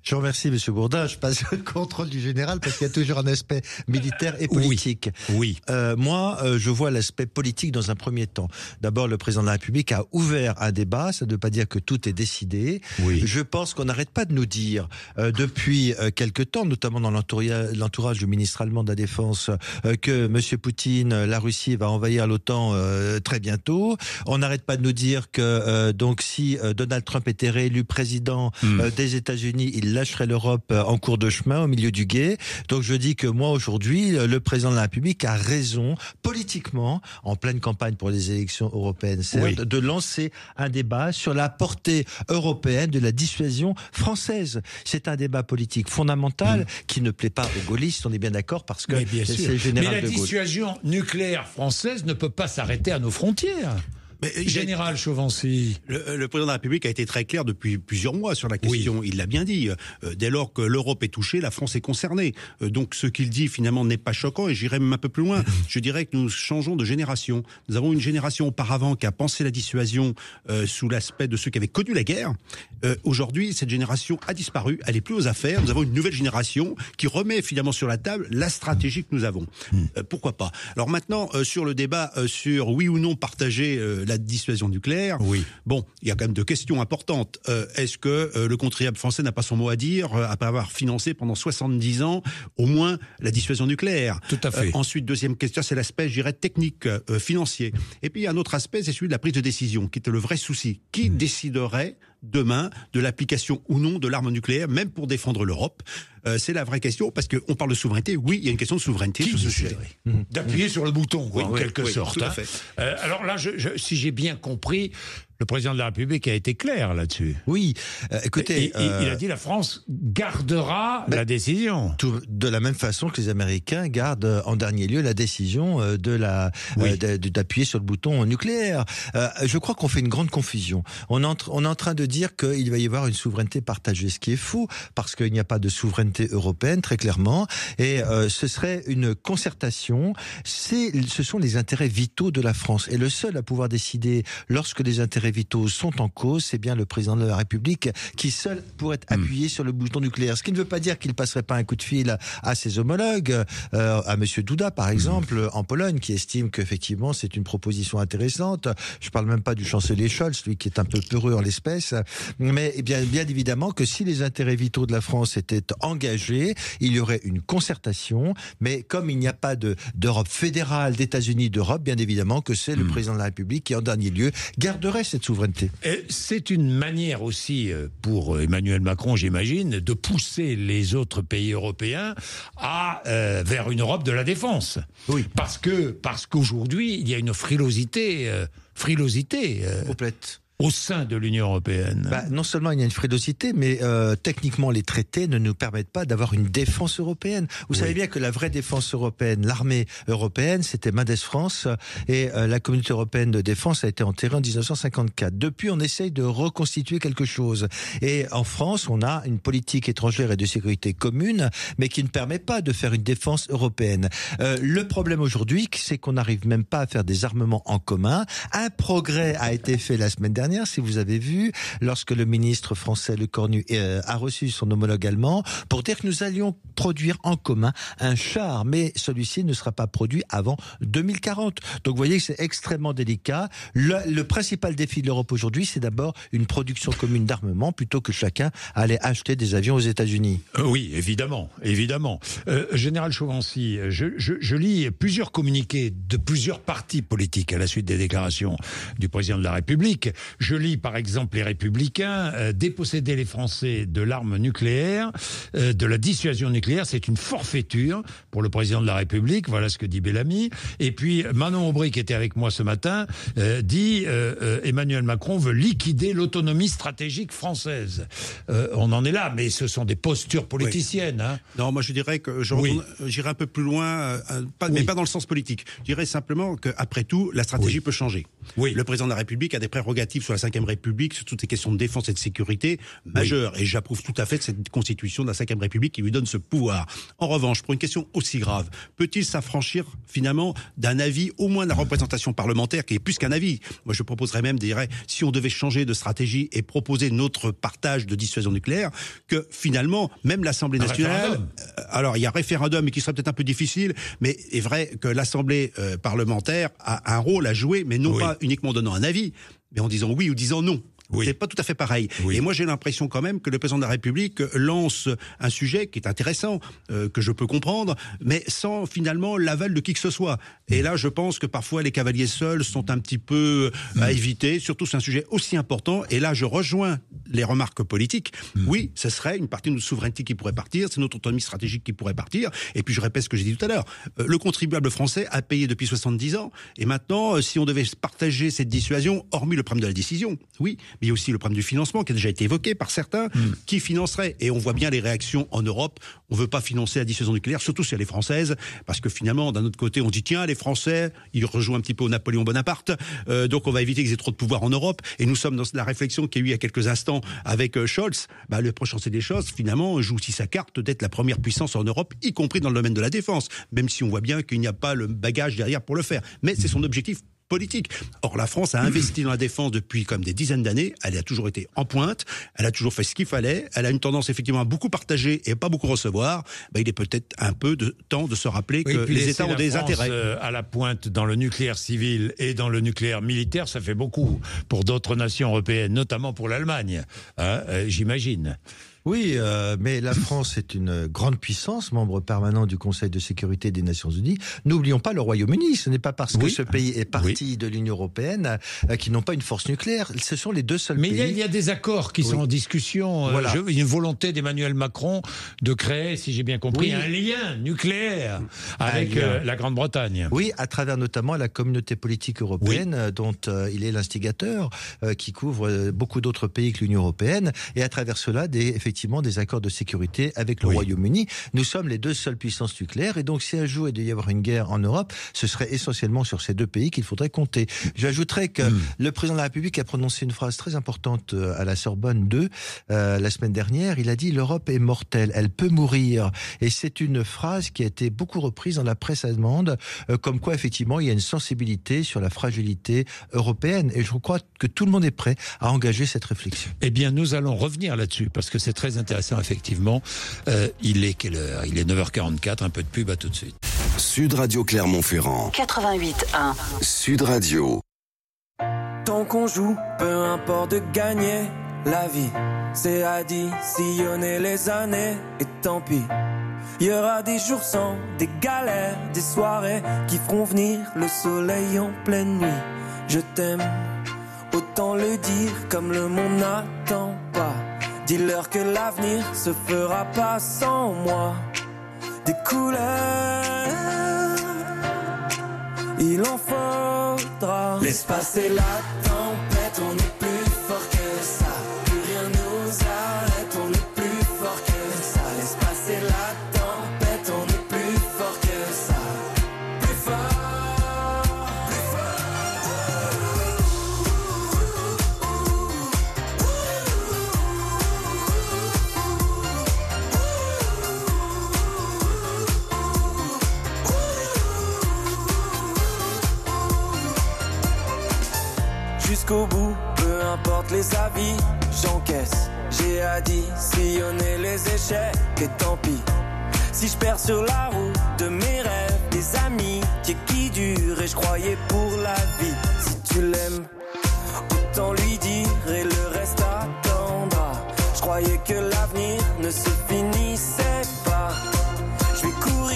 Je vous remercie, Monsieur Bourdin. Je passe le contrôle du général parce qu'il y a toujours un aspect militaire et politique. Oui. Moi, je vois l'aspect politique dans un premier temps. D'abord, le président de la République a ouvert un débat. Ça ne veut pas dire que tout est décidé. Oui. Je pense qu'on n'arrête pas de nous dire depuis quelque temps, notamment dans l'entourage du ministre allemand de la Défense, que Monsieur Poutine, la Russie va envahir l'OTAN très bientôt. On n'arrête pas de nous dire que donc si Donald Trump était réélu président des États-Unis, il lâcherait l'Europe en cours de chemin, au milieu du gué. Donc je dis que moi aujourd'hui, le président de la République a raison politiquement, en pleine campagne pour les élections européennes, c'est de lancer un débat sur la portée européenne de la dissuasion française. C'est un débat politique fondamental qui ne plaît pas aux gaullistes, on est bien d'accord, parce que c'est le général de Gaulle. Mais la dissuasion nucléaire française ne peut pas s'arrêter à nos frontières. Mais Général Chauvency. Le président de la République a été très clair depuis plusieurs mois sur la question. Oui. Il l'a bien dit. Dès lors que l'Europe est touchée, la France est concernée. Donc ce qu'il dit finalement n'est pas choquant, et j'irai même un peu plus loin. Je dirais que nous changeons de génération. Nous avons une génération auparavant qui a pensé la dissuasion sous l'aspect de ceux qui avaient connu la guerre. Aujourd'hui, cette génération a disparu. Elle est plus aux affaires. Nous avons une nouvelle génération qui remet finalement sur la table la stratégie que nous avons. Pourquoi pas? Alors maintenant, sur le débat sur oui ou non partager la dissuasion nucléaire. Oui. Bon, il y a quand même deux questions importantes. Est-ce que le contribuable français n'a pas son mot à dire après avoir financé pendant 70 ans au moins la dissuasion nucléaire? Tout à fait. Ensuite, deuxième question, c'est l'aspect, je dirais, technique, financier. Et puis, il y a un autre aspect, c'est celui de la prise de décision, qui était le vrai souci. Qui déciderait demain de l'application ou non de l'arme nucléaire, même pour défendre l'Europe? C'est la vraie question, parce qu'on parle de souveraineté. Oui, il y a une question de souveraineté sur ce sujet. D'appuyer sur le bouton, en quelque sorte. Tout à fait. Alors là, si j'ai bien compris, le président de la République a été clair là-dessus. Oui, écoutez... Il a dit la France gardera la décision. De la même façon que les Américains gardent en dernier lieu la décision d'appuyer sur le bouton nucléaire. Je crois qu'on fait une grande confusion. On est en train de dire qu'il va y avoir une souveraineté partagée, ce qui est fou, parce qu'il n'y a pas de souveraineté européenne, très clairement, et ce serait une concertation. Ce sont les intérêts vitaux de la France, et le seul à pouvoir décider lorsque les intérêts vitaux sont en cause, c'est bien le président de la République qui seul pourrait appuyer sur le bouton nucléaire. Ce qui ne veut pas dire qu'il passerait pas un coup de fil à ses homologues, à Monsieur Duda par exemple, en Pologne, qui estime qu'effectivement c'est une proposition intéressante. Je parle même pas du chancelier Scholz, lui qui est un peu peureux en l'espèce, mais bien évidemment que si les intérêts vitaux de la France étaient engagés, il y aurait une concertation, mais comme il n'y a pas d'Europe fédérale, d'États-Unis, d'Europe, bien évidemment que c'est le président de la République qui en dernier lieu garderait cette souveraineté. C'est une manière aussi pour Emmanuel Macron, j'imagine, de pousser les autres pays européens vers une Europe de la défense. Oui. Parce qu'aujourd'hui, il y a une frilosité complète au sein de l'Union européenne. Non seulement il y a une frilosité, mais techniquement les traités ne nous permettent pas d'avoir une défense européenne. Vous savez bien que la vraie défense européenne, l'armée européenne, c'était Mendes France, et la communauté européenne de défense a été enterrée en 1954. Depuis, on essaye de reconstituer quelque chose. Et en France, on a une politique étrangère et de sécurité commune, mais qui ne permet pas de faire une défense européenne. Le problème aujourd'hui, c'est qu'on n'arrive même pas à faire des armements en commun. Un progrès a été fait la semaine dernière, si vous avez vu, lorsque le ministre français Le Cornu a reçu son homologue allemand pour dire que nous allions produire en commun un char, mais celui-ci ne sera pas produit avant 2040. Donc vous voyez que c'est extrêmement délicat. Le principal défi de l'Europe aujourd'hui, c'est d'abord une production commune d'armement plutôt que chacun allait acheter des avions aux États-Unis. Oui, évidemment. Général Chauvency, je lis plusieurs communiqués de plusieurs partis politiques à la suite des déclarations du président de la République. Je lis par exemple les Républicains déposséder les Français de l'arme nucléaire, de la dissuasion nucléaire, c'est une forfaiture pour le président de la République, voilà ce que dit Bellamy. Et puis Manon Aubry, qui était avec moi ce matin, dit Emmanuel Macron veut liquider l'autonomie stratégique française. On en est là, mais ce sont des postures politiciennes. Hein. Non, moi je dirais que j'irai un peu plus loin, mais pas dans le sens politique. Je dirais simplement qu'après tout, la stratégie peut changer. Oui. Le président de la République a des prérogatives directives sur la 5e République, sur toutes les questions de défense et de sécurité majeures. Et j'approuve tout à fait cette constitution de la 5e République qui lui donne ce pouvoir. En revanche, pour une question aussi grave, peut-il s'affranchir finalement d'un avis, au moins de la représentation parlementaire, qui est plus qu'un avis? Moi, je proposerais même, si on devait changer de stratégie et proposer notre partage de dissuasion nucléaire, que finalement, même l'Assemblée nationale... alors, il y a référendum, mais qui serait peut-être un peu difficile, mais il est vrai que l'Assemblée parlementaire a un rôle à jouer, mais non pas uniquement en donnant un avis, mais en disant oui ou disant non. C'est pas tout à fait pareil. Et moi, j'ai l'impression quand même que le président de la République lance un sujet qui est intéressant, que je peux comprendre, mais sans finalement l'aval de qui que ce soit. Et là, je pense que parfois les cavaliers seuls sont un petit peu à éviter, surtout c'est un sujet aussi important. Et là, je rejoins les remarques politiques. Oui, ce serait une partie de notre souveraineté qui pourrait partir, c'est notre autonomie stratégique qui pourrait partir. Et puis, je répète ce que j'ai dit tout à l'heure. Le contribuable français a payé depuis 70 ans. Et maintenant, si on devait partager cette dissuasion, hormis le problème de la décision, oui, mais il y a aussi le problème du financement qui a déjà été évoqué par certains, qui financerait. Et on voit bien les réactions en Europe. On ne veut pas financer la dissuasion nucléaire, surtout si elle est française, parce que finalement, d'un autre côté, on dit tiens, les Français, ils rejouent un petit peu au Napoléon Bonaparte, donc on va éviter qu'ils aient trop de pouvoir en Europe. Et nous sommes dans la réflexion qu'il y a eu il y a quelques instants avec Scholz. Le prochain c'est des choses, finalement, joue aussi sa carte d'être la première puissance en Europe, y compris dans le domaine de la défense, même si on voit bien qu'il n'y a pas le bagage derrière pour le faire. Mais c'est son objectif politique. Or, la France a investi dans la défense depuis comme des dizaines d'années. Elle a toujours été en pointe. Elle a toujours fait ce qu'il fallait. Elle a une tendance effectivement à beaucoup partager et pas beaucoup recevoir. Il est peut-être un peu de temps de se rappeler que les États ont des intérêts. À la pointe dans le nucléaire civil et dans le nucléaire militaire, ça fait beaucoup pour d'autres nations européennes, notamment pour l'Allemagne, j'imagine. Oui, mais la France est une grande puissance, membre permanent du Conseil de sécurité des Nations Unies. N'oublions pas le Royaume-Uni. Ce n'est pas parce que ce pays est parti de l'Union européenne qu'ils n'ont pas une force nucléaire. Ce sont les deux seuls pays. Mais il y a des accords qui sont en discussion. Voilà. Une volonté d'Emmanuel Macron de créer, si j'ai bien compris, un lien nucléaire avec la Grande-Bretagne. Oui, à travers notamment la communauté politique européenne dont il est l'instigateur, qui couvre beaucoup d'autres pays que l'Union européenne, et à travers cela, effectivement des accords de sécurité avec le Royaume-Uni. Nous sommes les deux seules puissances nucléaires, et donc si un jour il devait y avoir une guerre en Europe, ce serait essentiellement sur ces deux pays qu'il faudrait compter. J'ajouterais que le président de la République a prononcé une phrase très importante à la Sorbonne 2 la semaine dernière. Il a dit « L'Europe est mortelle, elle peut mourir ». Et c'est une phrase qui a été beaucoup reprise dans la presse allemande, comme quoi effectivement il y a une sensibilité sur la fragilité européenne. Et je crois que tout le monde est prêt à engager cette réflexion. Eh bien, nous allons revenir là-dessus, parce que c'est très intéressant, effectivement. Il est quelle heure ? Il est 9h44, un peu de pub, à tout de suite. Sud Radio Clermont-Ferrand. 88.1. Sud Radio. Tant qu'on joue, peu importe de gagner, la vie, c'est additionner les années, et tant pis. Il y aura des jours sans, des galères, des soirées qui feront venir le soleil en pleine nuit. Je t'aime, autant le dire comme le monde n'attend pas. Dis-leur que l'avenir se fera pas sans moi. Des couleurs, il en faudra. Laisse passer la tempête, on est plus fort que ça. Plus rien nous arrête, on est plus fort que ça. Laisse passer la tempête, on est plus fort que ça. Plus fort, plus fort. Jusqu'au bout, peu importe les avis, j'encaisse. J'ai additionné les échecs, et tant pis. Si je perds sur la route de mes rêves, des amis qui durent, et je croyais pour la vie. Si tu l'aimes, autant lui dire et le reste attendra. Je croyais que l'avenir ne se finissait pas. Je vais courir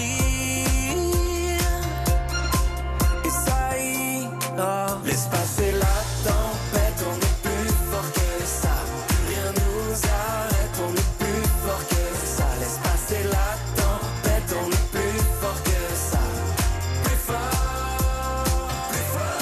et ça ira. Laisse passer la tempête, on est plus fort que ça. Plus rien nous arrête, on est plus fort que ça. Laisse passer la tempête, on est plus fort que ça. Plus fort, plus fort.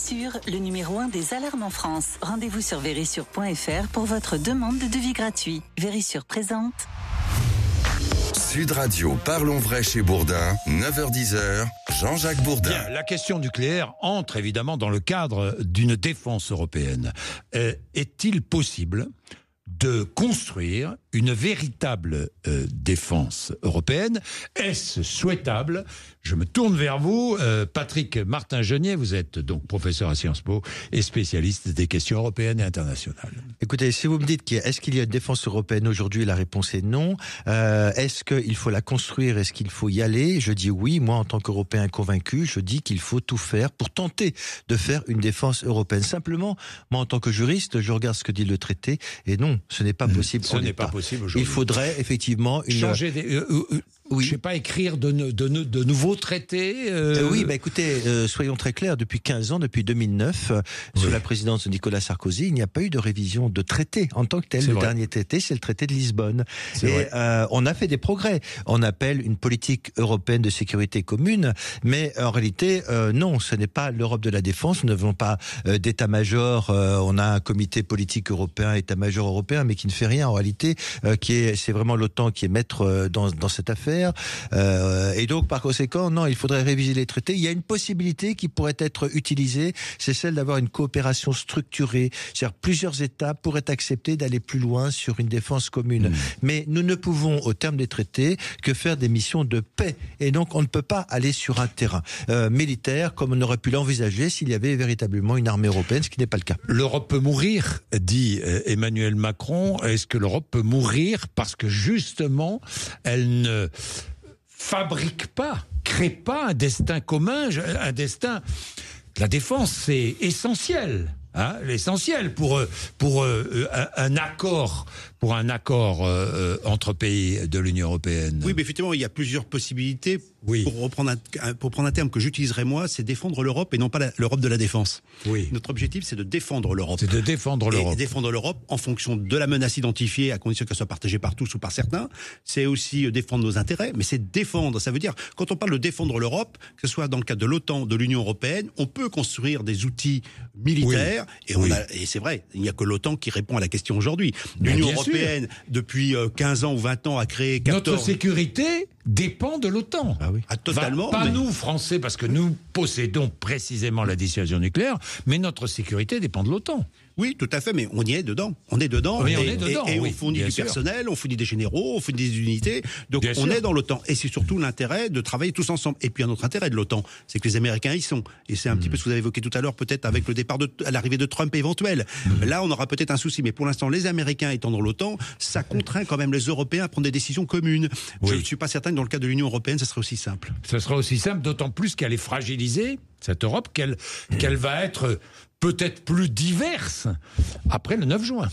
Vérissure, le numéro 1 des alarmes en France. Rendez-vous sur vérissure.fr pour votre demande de devis gratuit. Vérissure présente. Sud Radio, parlons vrai chez Bourdin, 9h-10h, Jean-Jacques Bourdin. Bien, la question nucléaire entre évidemment dans le cadre d'une défense européenne. Est-il possible de construire une véritable défense européenne? Est-ce souhaitable? Je me tourne vers vous, Patrick Martin-Genier, vous êtes donc professeur à Sciences Po et spécialiste des questions européennes et internationales. Écoutez, si vous me dites est-ce qu'il y a une défense européenne aujourd'hui, la réponse est non. Est-ce qu'il faut la construire, est-ce qu'il faut y aller? Je dis oui, moi en tant qu'Européen convaincu, je dis qu'il faut tout faire pour tenter de faire une défense européenne. Simplement, moi en tant que juriste, je regarde ce que dit le traité et non, ce n'est pas possible. Ce n'est pas possible aujourd'hui. Il faudrait effectivement changer je sais pas, écrire de nouveaux traités. Oui, écoutez, soyons très clairs, depuis 15 ans, depuis 2009, sous la présidence de Nicolas Sarkozy, il n'y a pas eu de révision de traité en tant que tel. Le dernier traité, c'est le traité de Lisbonne. Et on a fait des progrès. On appelle une politique européenne de sécurité commune, mais en réalité, non, ce n'est pas l'Europe de la défense. Nous n'avons pas d'état-major. On a un comité politique européen, état-major européen, mais qui ne fait rien en réalité. C'est vraiment l'OTAN qui est maître dans cette affaire. Et donc, par conséquent, non, il faudrait réviser les traités. Il y a une possibilité qui pourrait être utilisée, c'est celle d'avoir une coopération structurée. C'est-à-dire, plusieurs États pourraient accepter d'aller plus loin sur une défense commune. Mais nous ne pouvons, au terme des traités, que faire des missions de paix. Et donc, on ne peut pas aller sur un terrain militaire comme on aurait pu l'envisager s'il y avait véritablement une armée européenne, ce qui n'est pas le cas. L'Europe peut mourir, dit Emmanuel Macron. Est-ce que l'Europe peut mourir parce que justement, elle ne crée pas un destin commun, un destin. La défense, c'est essentiel. L'essentiel pour un accord entre pays de l'Union européenne. Oui, mais effectivement, il y a plusieurs possibilités. Pour prendre un terme que j'utiliserai moi, c'est défendre l'Europe et non pas l'Europe de la défense. Oui. Notre objectif, c'est de défendre l'Europe. C'est de défendre l'Europe. Et défendre l'Europe en fonction de la menace identifiée, à condition qu'elle soit partagée par tous ou par certains. C'est aussi défendre nos intérêts, mais c'est défendre. Ça veut dire, quand on parle de défendre l'Europe, que ce soit dans le cadre de l'OTAN, de l'Union européenne, on peut construire des outils militaires. Et c'est vrai, il n'y a que l'OTAN qui répond à la question aujourd'hui. L'Union européenne, depuis 15 ans ou 20 ans, a créé 14... Notre sécurité dépend de l'OTAN. Totalement. Pas nous, Français, parce que nous possédons précisément la dissuasion nucléaire, mais notre sécurité dépend de l'OTAN. Oui, tout à fait, mais on y est dedans. On est dedans. Oui, on est dedans. Et on fournit du personnel, on fournit des généraux, on fournit des unités. Donc on est dans l'OTAN. Et c'est surtout l'intérêt de travailler tous ensemble. Et puis un autre intérêt de l'OTAN, c'est que les Américains y sont. Et c'est un petit peu ce que vous avez évoqué tout à l'heure, peut-être avec le départ à l'arrivée de Trump éventuelle. Là, on aura peut-être un souci. Mais pour l'instant, les Américains étant dans l'OTAN, ça contraint quand même les Européens à prendre des décisions communes. Je ne suis pas certain que dans le cas de l'Union européenne, ça serait aussi simple. Ça sera aussi simple, d'autant plus qu'elle est fragilisée, cette Europe, qu'elle va être peut-être plus diverse après le 9 juin.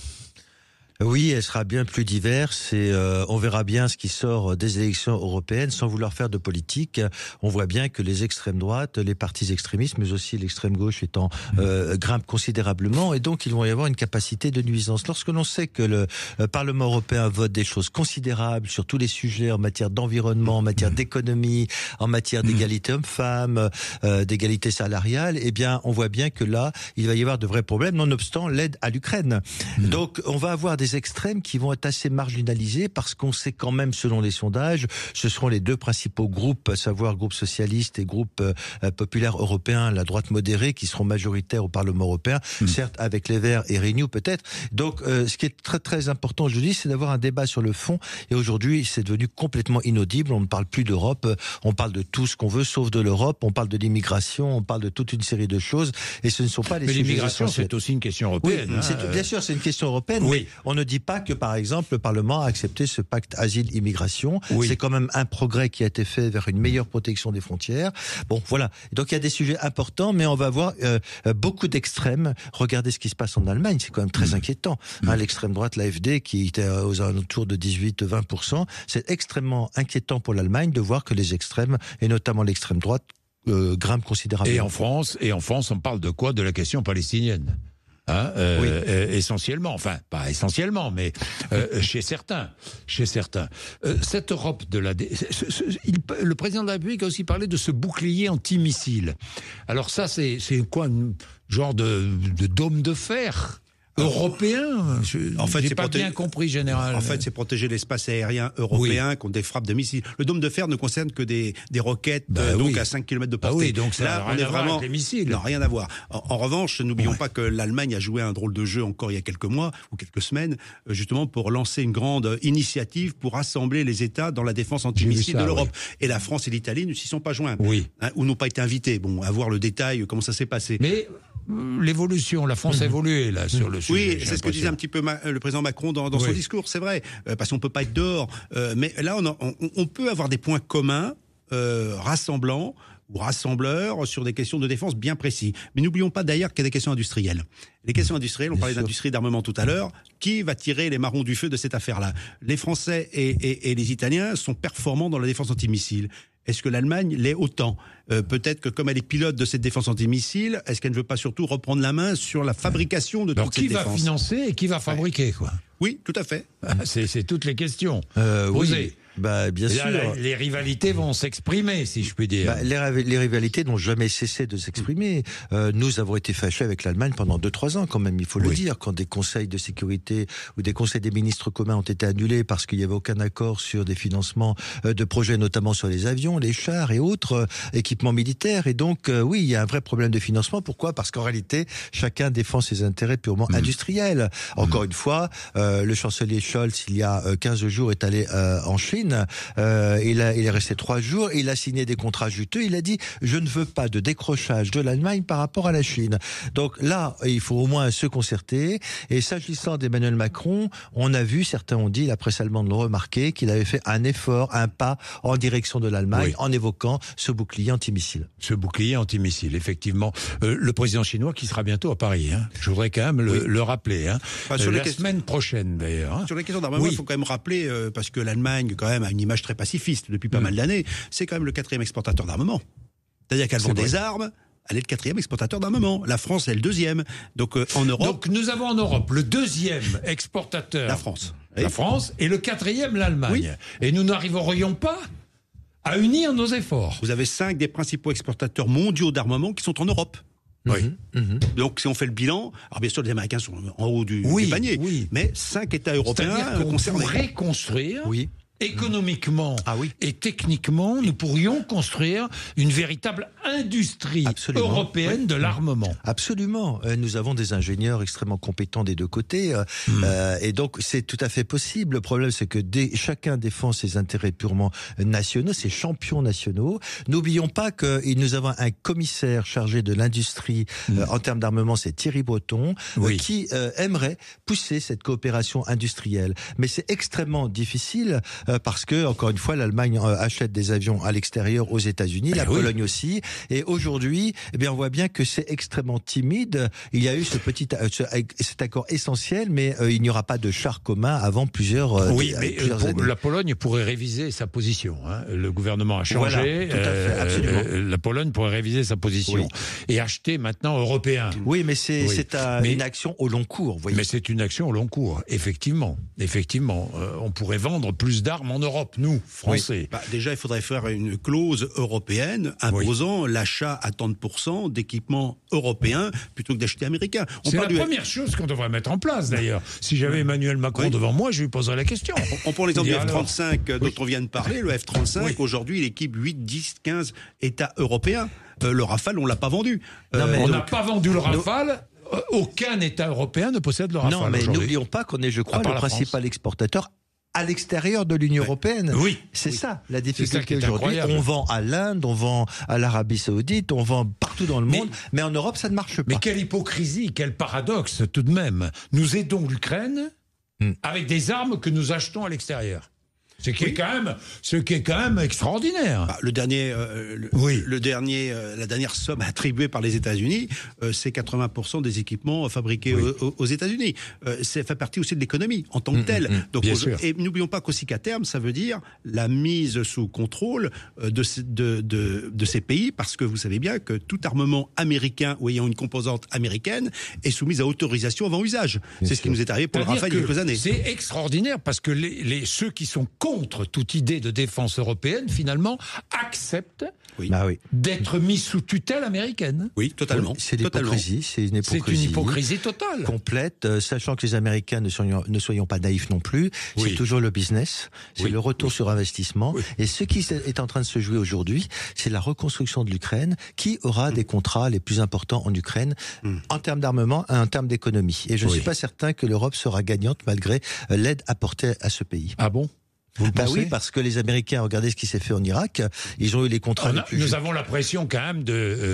Oui, elle sera bien plus diverse et on verra bien ce qui sort des élections européennes. Sans vouloir faire de politique, on voit bien que les extrêmes droites, les partis extrémistes, mais aussi l'extrême gauche grimpent considérablement et donc ils vont y avoir une capacité de nuisance. Lorsque l'on sait que le Parlement européen vote des choses considérables sur tous les sujets en matière d'environnement, en matière d'économie, en matière d'égalité hommes-femmes, d'égalité salariale, eh bien on voit bien que là, il va y avoir de vrais problèmes, nonobstant l'aide à l'Ukraine. Donc on va avoir des extrêmes qui vont être assez marginalisés parce qu'on sait quand même, selon les sondages, ce seront les deux principaux groupes, à savoir groupe socialiste et groupe populaire européen, la droite modérée, qui seront majoritaires au Parlement européen, certes avec les Verts et Renew peut-être. Donc ce qui est très très important aujourd'hui, c'est d'avoir un débat sur le fond et aujourd'hui c'est devenu complètement inaudible, on ne parle plus d'Europe, on parle de tout ce qu'on veut sauf de l'Europe, on parle de l'immigration, on parle de toute une série de choses et ce ne sont pas les sujets essentiels. Mais l'immigration c'est aussi une question européenne. Oui, bien sûr c'est une question européenne, mais on ne dit pas que, par exemple, le Parlement a accepté ce pacte asile-immigration. C'est quand même un progrès qui a été fait vers une meilleure protection des frontières. Bon, voilà. Donc, il y a des sujets importants, mais on va voir beaucoup d'extrêmes. Regardez ce qui se passe en Allemagne, c'est quand même très inquiétant. L'extrême droite, l'AfD, qui était aux alentours de 18-20%, c'est extrêmement inquiétant pour l'Allemagne de voir que les extrêmes, et notamment l'extrême droite, grimpent considérablement. Et en France, on parle de quoi? De la question palestinienne. Essentiellement, enfin pas essentiellement, mais chez certains. Cette Europe de la... le président de la République a aussi parlé de ce bouclier antimissile. Alors ça, c'est quoi genre de dôme de fer européen. En fait, j'ai pas bien compris, général. En fait, c'est protéger l'espace aérien européen contre des frappes de missiles. Le dôme de fer ne concerne que des roquettes donc à 5 km de portée. Donc là, on est vraiment avec les missiles. Non, rien à voir. En revanche, n'oublions pas que l'Allemagne a joué un drôle de jeu encore il y a quelques mois ou quelques semaines, justement pour lancer une grande initiative pour rassembler les États dans la défense antimissile de l'Europe. Et la France et l'Italie ne s'y sont pas joints, ou n'ont pas été invités. Bon, à voir le détail, comment ça s'est passé. Mais l'évolution, la France a évolué là sur le sujet. Oui, c'est ce que disait un petit peu le président Macron dans son discours, c'est vrai, parce qu'on peut pas être dehors. Mais là, on peut avoir des points communs, rassemblants ou rassembleurs sur des questions de défense bien précis. Mais n'oublions pas d'ailleurs qu'il y a des questions industrielles. Les questions industrielles, on parlait d'industrie d'armement tout à l'heure. Qui va tirer les marrons du feu de cette affaire-là ? Les Français et les Italiens sont performants dans la défense antimissile. Est-ce que l'Allemagne l'est autant ? Peut-être que comme elle est pilote de cette défense antimissile, est-ce qu'elle ne veut pas surtout reprendre la main sur la fabrication de toute cette défense ? Alors qui va financer et qui va fabriquer, quoi ? Oui, tout à fait. C'est toutes les questions Oui. posées. Bien sûr. Les rivalités vont s'exprimer, si je puis dire. Les rivalités n'ont jamais cessé de s'exprimer. Nous avons été fâchés avec l'Allemagne pendant 2-3 ans, quand même, il faut le dire, quand des conseils de sécurité ou des conseils des ministres communs ont été annulés parce qu'il n'y avait aucun accord sur des financements de projets, notamment sur les avions, les chars et autres équipements militaires. Et donc, oui, il y a un vrai problème de financement. Pourquoi ? Parce qu'en réalité, chacun défend ses intérêts purement industriels. Encore une fois, le chancelier Scholz, il y a 15 jours, est allé en Chine. Il est resté 3 jours, il a signé des contrats juteux, il a dit « je ne veux pas de décrochage de l'Allemagne par rapport à la Chine ». Donc là, il faut au moins se concerter. Et s'agissant d'Emmanuel Macron, on a vu, certains ont dit, la presse allemande l'ont remarqué, qu'il avait fait un effort, un pas en direction de l'Allemagne en évoquant ce bouclier antimissile. Ce bouclier antimissile, effectivement. Le président chinois qui sera bientôt à Paris. Je voudrais quand même le rappeler. La semaine prochaine, d'ailleurs. Sur les questions d'armement, il faut quand même rappeler, parce que l'Allemagne, quand même, a une image très pacifiste depuis pas mal d'années, c'est quand même le 4e exportateur d'armement. C'est-à-dire qu'elle vend des armes, elle est le 4e exportateur d'armement. La France est le 2e. Donc en Europe... Donc nous avons en Europe le 2e exportateur... La France. La France, et le 4e l'Allemagne. Et nous n'arriverions pas à unir nos efforts. Vous avez 5 des principaux exportateurs mondiaux d'armement qui sont en Europe. Donc si on fait le bilan, alors bien sûr les Américains sont en haut du panier, mais 5 États européens concernés. On pourrait construire économiquement et techniquement, nous pourrions construire une véritable industrie européenne de l'armement. Absolument. Nous avons des ingénieurs extrêmement compétents des deux côtés. Et donc, c'est tout à fait possible. Le problème, c'est que chacun défend ses intérêts purement nationaux, ses champions nationaux. N'oublions pas que nous avons un commissaire chargé de l'industrie en termes d'armement, c'est Thierry Breton, qui aimerait pousser cette coopération industrielle. Mais c'est extrêmement difficile parce que, encore une fois, l'Allemagne achète des avions à l'extérieur aux États-Unis, la Pologne aussi. Et aujourd'hui, on voit bien que c'est extrêmement timide. Il y a eu cet accord essentiel, mais il n'y aura pas de char commun avant plusieurs années. La Pologne pourrait réviser sa position. Le gouvernement a changé. Tout à fait, absolument. La Pologne pourrait réviser sa position et acheter maintenant européen. Oui, mais c'est une action au long cours. Voyez. Mais c'est une action au long cours, effectivement. On pourrait vendre plus d'armes en Europe, nous, Français. Déjà, il faudrait faire une clause européenne imposant l'achat à tant de % d'équipements européens plutôt que d'acheter américains. C'est la première chose qu'on devrait mettre en place, d'ailleurs. Si j'avais Emmanuel Macron devant moi, je lui poserais la question. On prend l'exemple du F-35 dont on vient de parler. Le F-35, aujourd'hui, il équipe 8, 10, 15 États européens. Le Rafale, on ne l'a pas vendu. On n'a pas vendu le Rafale. Aucun État européen ne possède le Rafale. Non, mais n'oublions pas qu'on est, je crois, le principal exportateur à l'extérieur de l'Union européenne. C'est ça la difficulté aujourd'hui. On vend à l'Inde, on vend à l'Arabie Saoudite, on vend partout dans le monde, mais en Europe ça ne marche pas. Mais quelle hypocrisie, quel paradoxe tout de même. Nous aidons l'Ukraine avec des armes que nous achetons à l'extérieur. Ce qui est quand même extraordinaire. La dernière somme attribuée par les États-Unis, c'est 80% des équipements fabriqués aux États-Unis. Ça fait partie aussi de l'économie en tant que telle. Donc, et n'oublions pas qu'aussi qu'à terme, ça veut dire la mise sous contrôle de ces pays, parce que vous savez bien que tout armement américain ou ayant une composante américaine est soumis à autorisation avant usage. C'est ce qui nous est arrivé pour le Rafale il y a quelques années. C'est extraordinaire parce que ceux qui sont contre contre toute idée de défense européenne, finalement, accepte d'être mis sous tutelle américaine. Oui, totalement. C'est l'hypocrisie, c'est une hypocrisie totale. Complète, sachant que les Américains ne soyons pas naïfs non plus, c'est toujours le business, c'est le retour sur investissement, et ce qui est en train de se jouer aujourd'hui, c'est la reconstruction de l'Ukraine, qui aura des contrats les plus importants en Ukraine, en termes d'armement et en termes d'économie. Et je ne suis pas certain que l'Europe sera gagnante malgré l'aide apportée à ce pays. Ah bon ? Oui, parce que les Américains, regardez ce qui s'est fait en Irak, ils ont eu les contrats les plus... Nous avons la pression quand même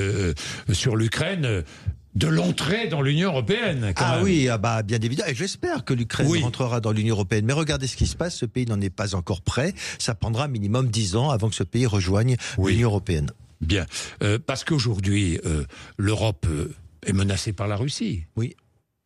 sur l'Ukraine de l'entrée dans l'Union européenne. Bien évidemment. Et j'espère que l'Ukraine rentrera dans l'Union européenne. Mais regardez ce qui se passe, ce pays n'en est pas encore prêt. Ça prendra minimum 10 ans avant que ce pays rejoigne l'Union européenne. Bien. Parce qu'aujourd'hui, l'Europe est menacée par la Russie. Oui. Vraiment ?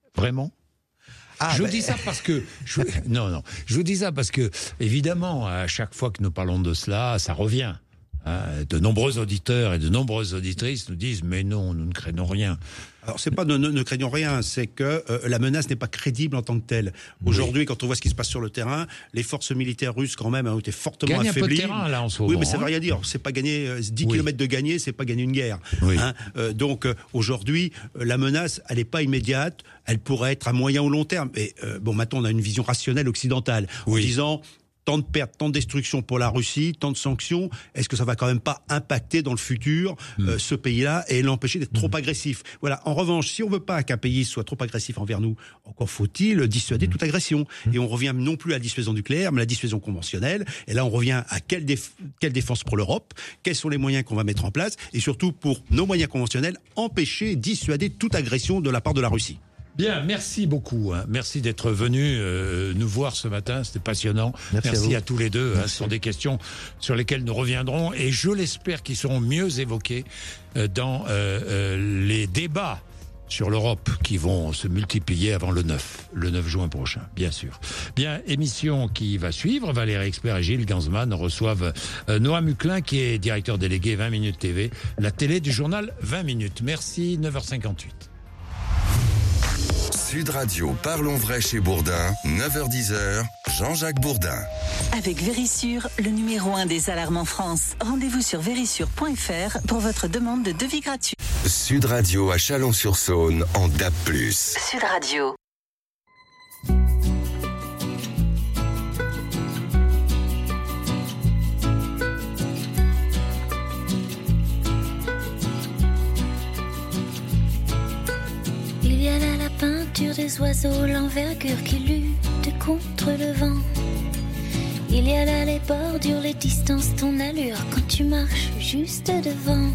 Je vous dis ça parce que je vous dis ça parce que évidemment à chaque fois que nous parlons de cela, ça revient. De nombreux auditeurs et de nombreuses auditrices nous disent mais non, nous ne craignons rien. Alors c'est pas ne craignons rien, c'est que la menace n'est pas crédible en tant que telle. Aujourd'hui, quand on voit ce qui se passe sur le terrain, les forces militaires russes quand même ont été fortement affaiblies. Un peu de terrain là en ce moment. Oui, mais ça veut rien dire. C'est pas gagner 10 km de gagner, c'est pas gagner une guerre. Donc aujourd'hui, la menace, elle n'est pas immédiate. Elle pourrait être à moyen ou long terme. Et maintenant, on a une vision rationnelle occidentale en disant. Tant de pertes, tant de destruction pour la Russie, tant de sanctions, est-ce que ça va quand même pas impacter dans le futur ce pays-là et l'empêcher d'être trop agressif ? Voilà. En revanche, si on veut pas qu'un pays soit trop agressif envers nous, encore faut-il dissuader toute agression. Et on revient non plus à la dissuasion nucléaire, mais à la dissuasion conventionnelle. Et là, on revient à quelle défense pour l'Europe ? Quels sont les moyens qu'on va mettre en place ? Et surtout, pour nos moyens conventionnels, empêcher, dissuader toute agression de la part de la Russie. Bien, merci beaucoup. Merci d'être venu nous voir ce matin, c'était passionnant. Merci à tous les deux. Ce sont des questions sur lesquelles nous reviendrons et je l'espère qu'ils seront mieux évoqués dans les débats sur l'Europe qui vont se multiplier avant le 9 juin prochain, bien sûr. Bien, émission qui va suivre. Valérie Expert et Gilles Gansman reçoivent Noah Muclin qui est directeur délégué 20 minutes TV, la télé du journal 20 minutes. Merci, 9h58. Sud Radio, parlons vrai chez Bourdin, 9h-10h, Jean-Jacques Bourdin. Avec Vérissure, le numéro 1 des alarmes en France. Rendez-vous sur vérissure.fr pour votre demande de devis gratuit. Sud Radio à Chalon-sur-Saône en DAB+. Sud Radio. Il y a là la peinture des oiseaux, l'envergure qui lutte contre le vent. Il y a là les bordures, les distances, ton allure quand tu marches juste devant.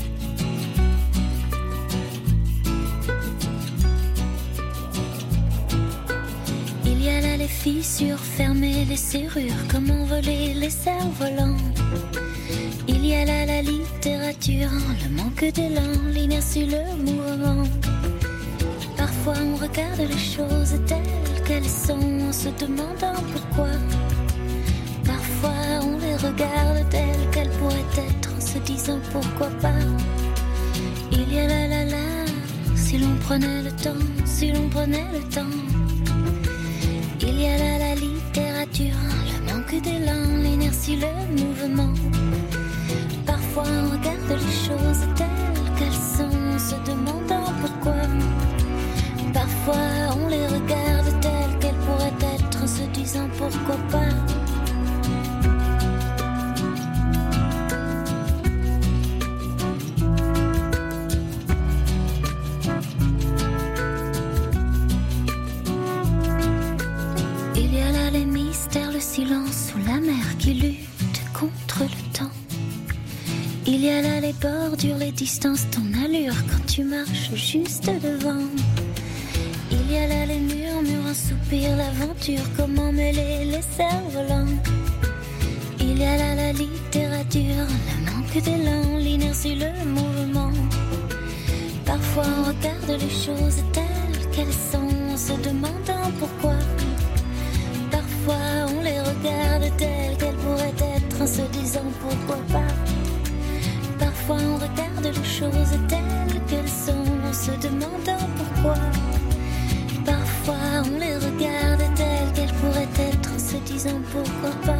Il y a là les fissures fermées, les serrures, comment voler les cerfs-volants. Il y a là la littérature, le manque d'élan, l'inertie, le mouvement. Parfois on regarde les choses telles qu'elles sont en se demandant pourquoi. Parfois on les regarde telles qu'elles pourraient être en se disant pourquoi pas. Il y a la, si l'on prenait le temps, si l'on prenait le temps. Il y a là la littérature, le manque d'élan, l'inertie, le mouvement. Parfois on regarde les choses telles qu'elles sont en se demandant pourquoi. Parfois on les regarde telles qu'elles pourraient être en se disant pourquoi pas. Il y a là les mystères, le silence ou la mer qui lutte contre le temps. Il y a là les bordures, les distances, ton allure quand tu marches juste devant. Il y a là les murmures, un soupir, l'aventure, comment mêler les cerfs-volants. Il y a là la littérature, le manque d'élan, l'inertie, le mouvement. Parfois on regarde les choses telles qu'elles sont en se demandant pourquoi. Parfois on les regarde telles qu'elles pourraient être en se disant pourquoi pas. Parfois on regarde les choses telles qu'elles sont en se demandant pourquoi. Parfois on les regarde telles qu'elles pourraient être en se disant pourquoi pas.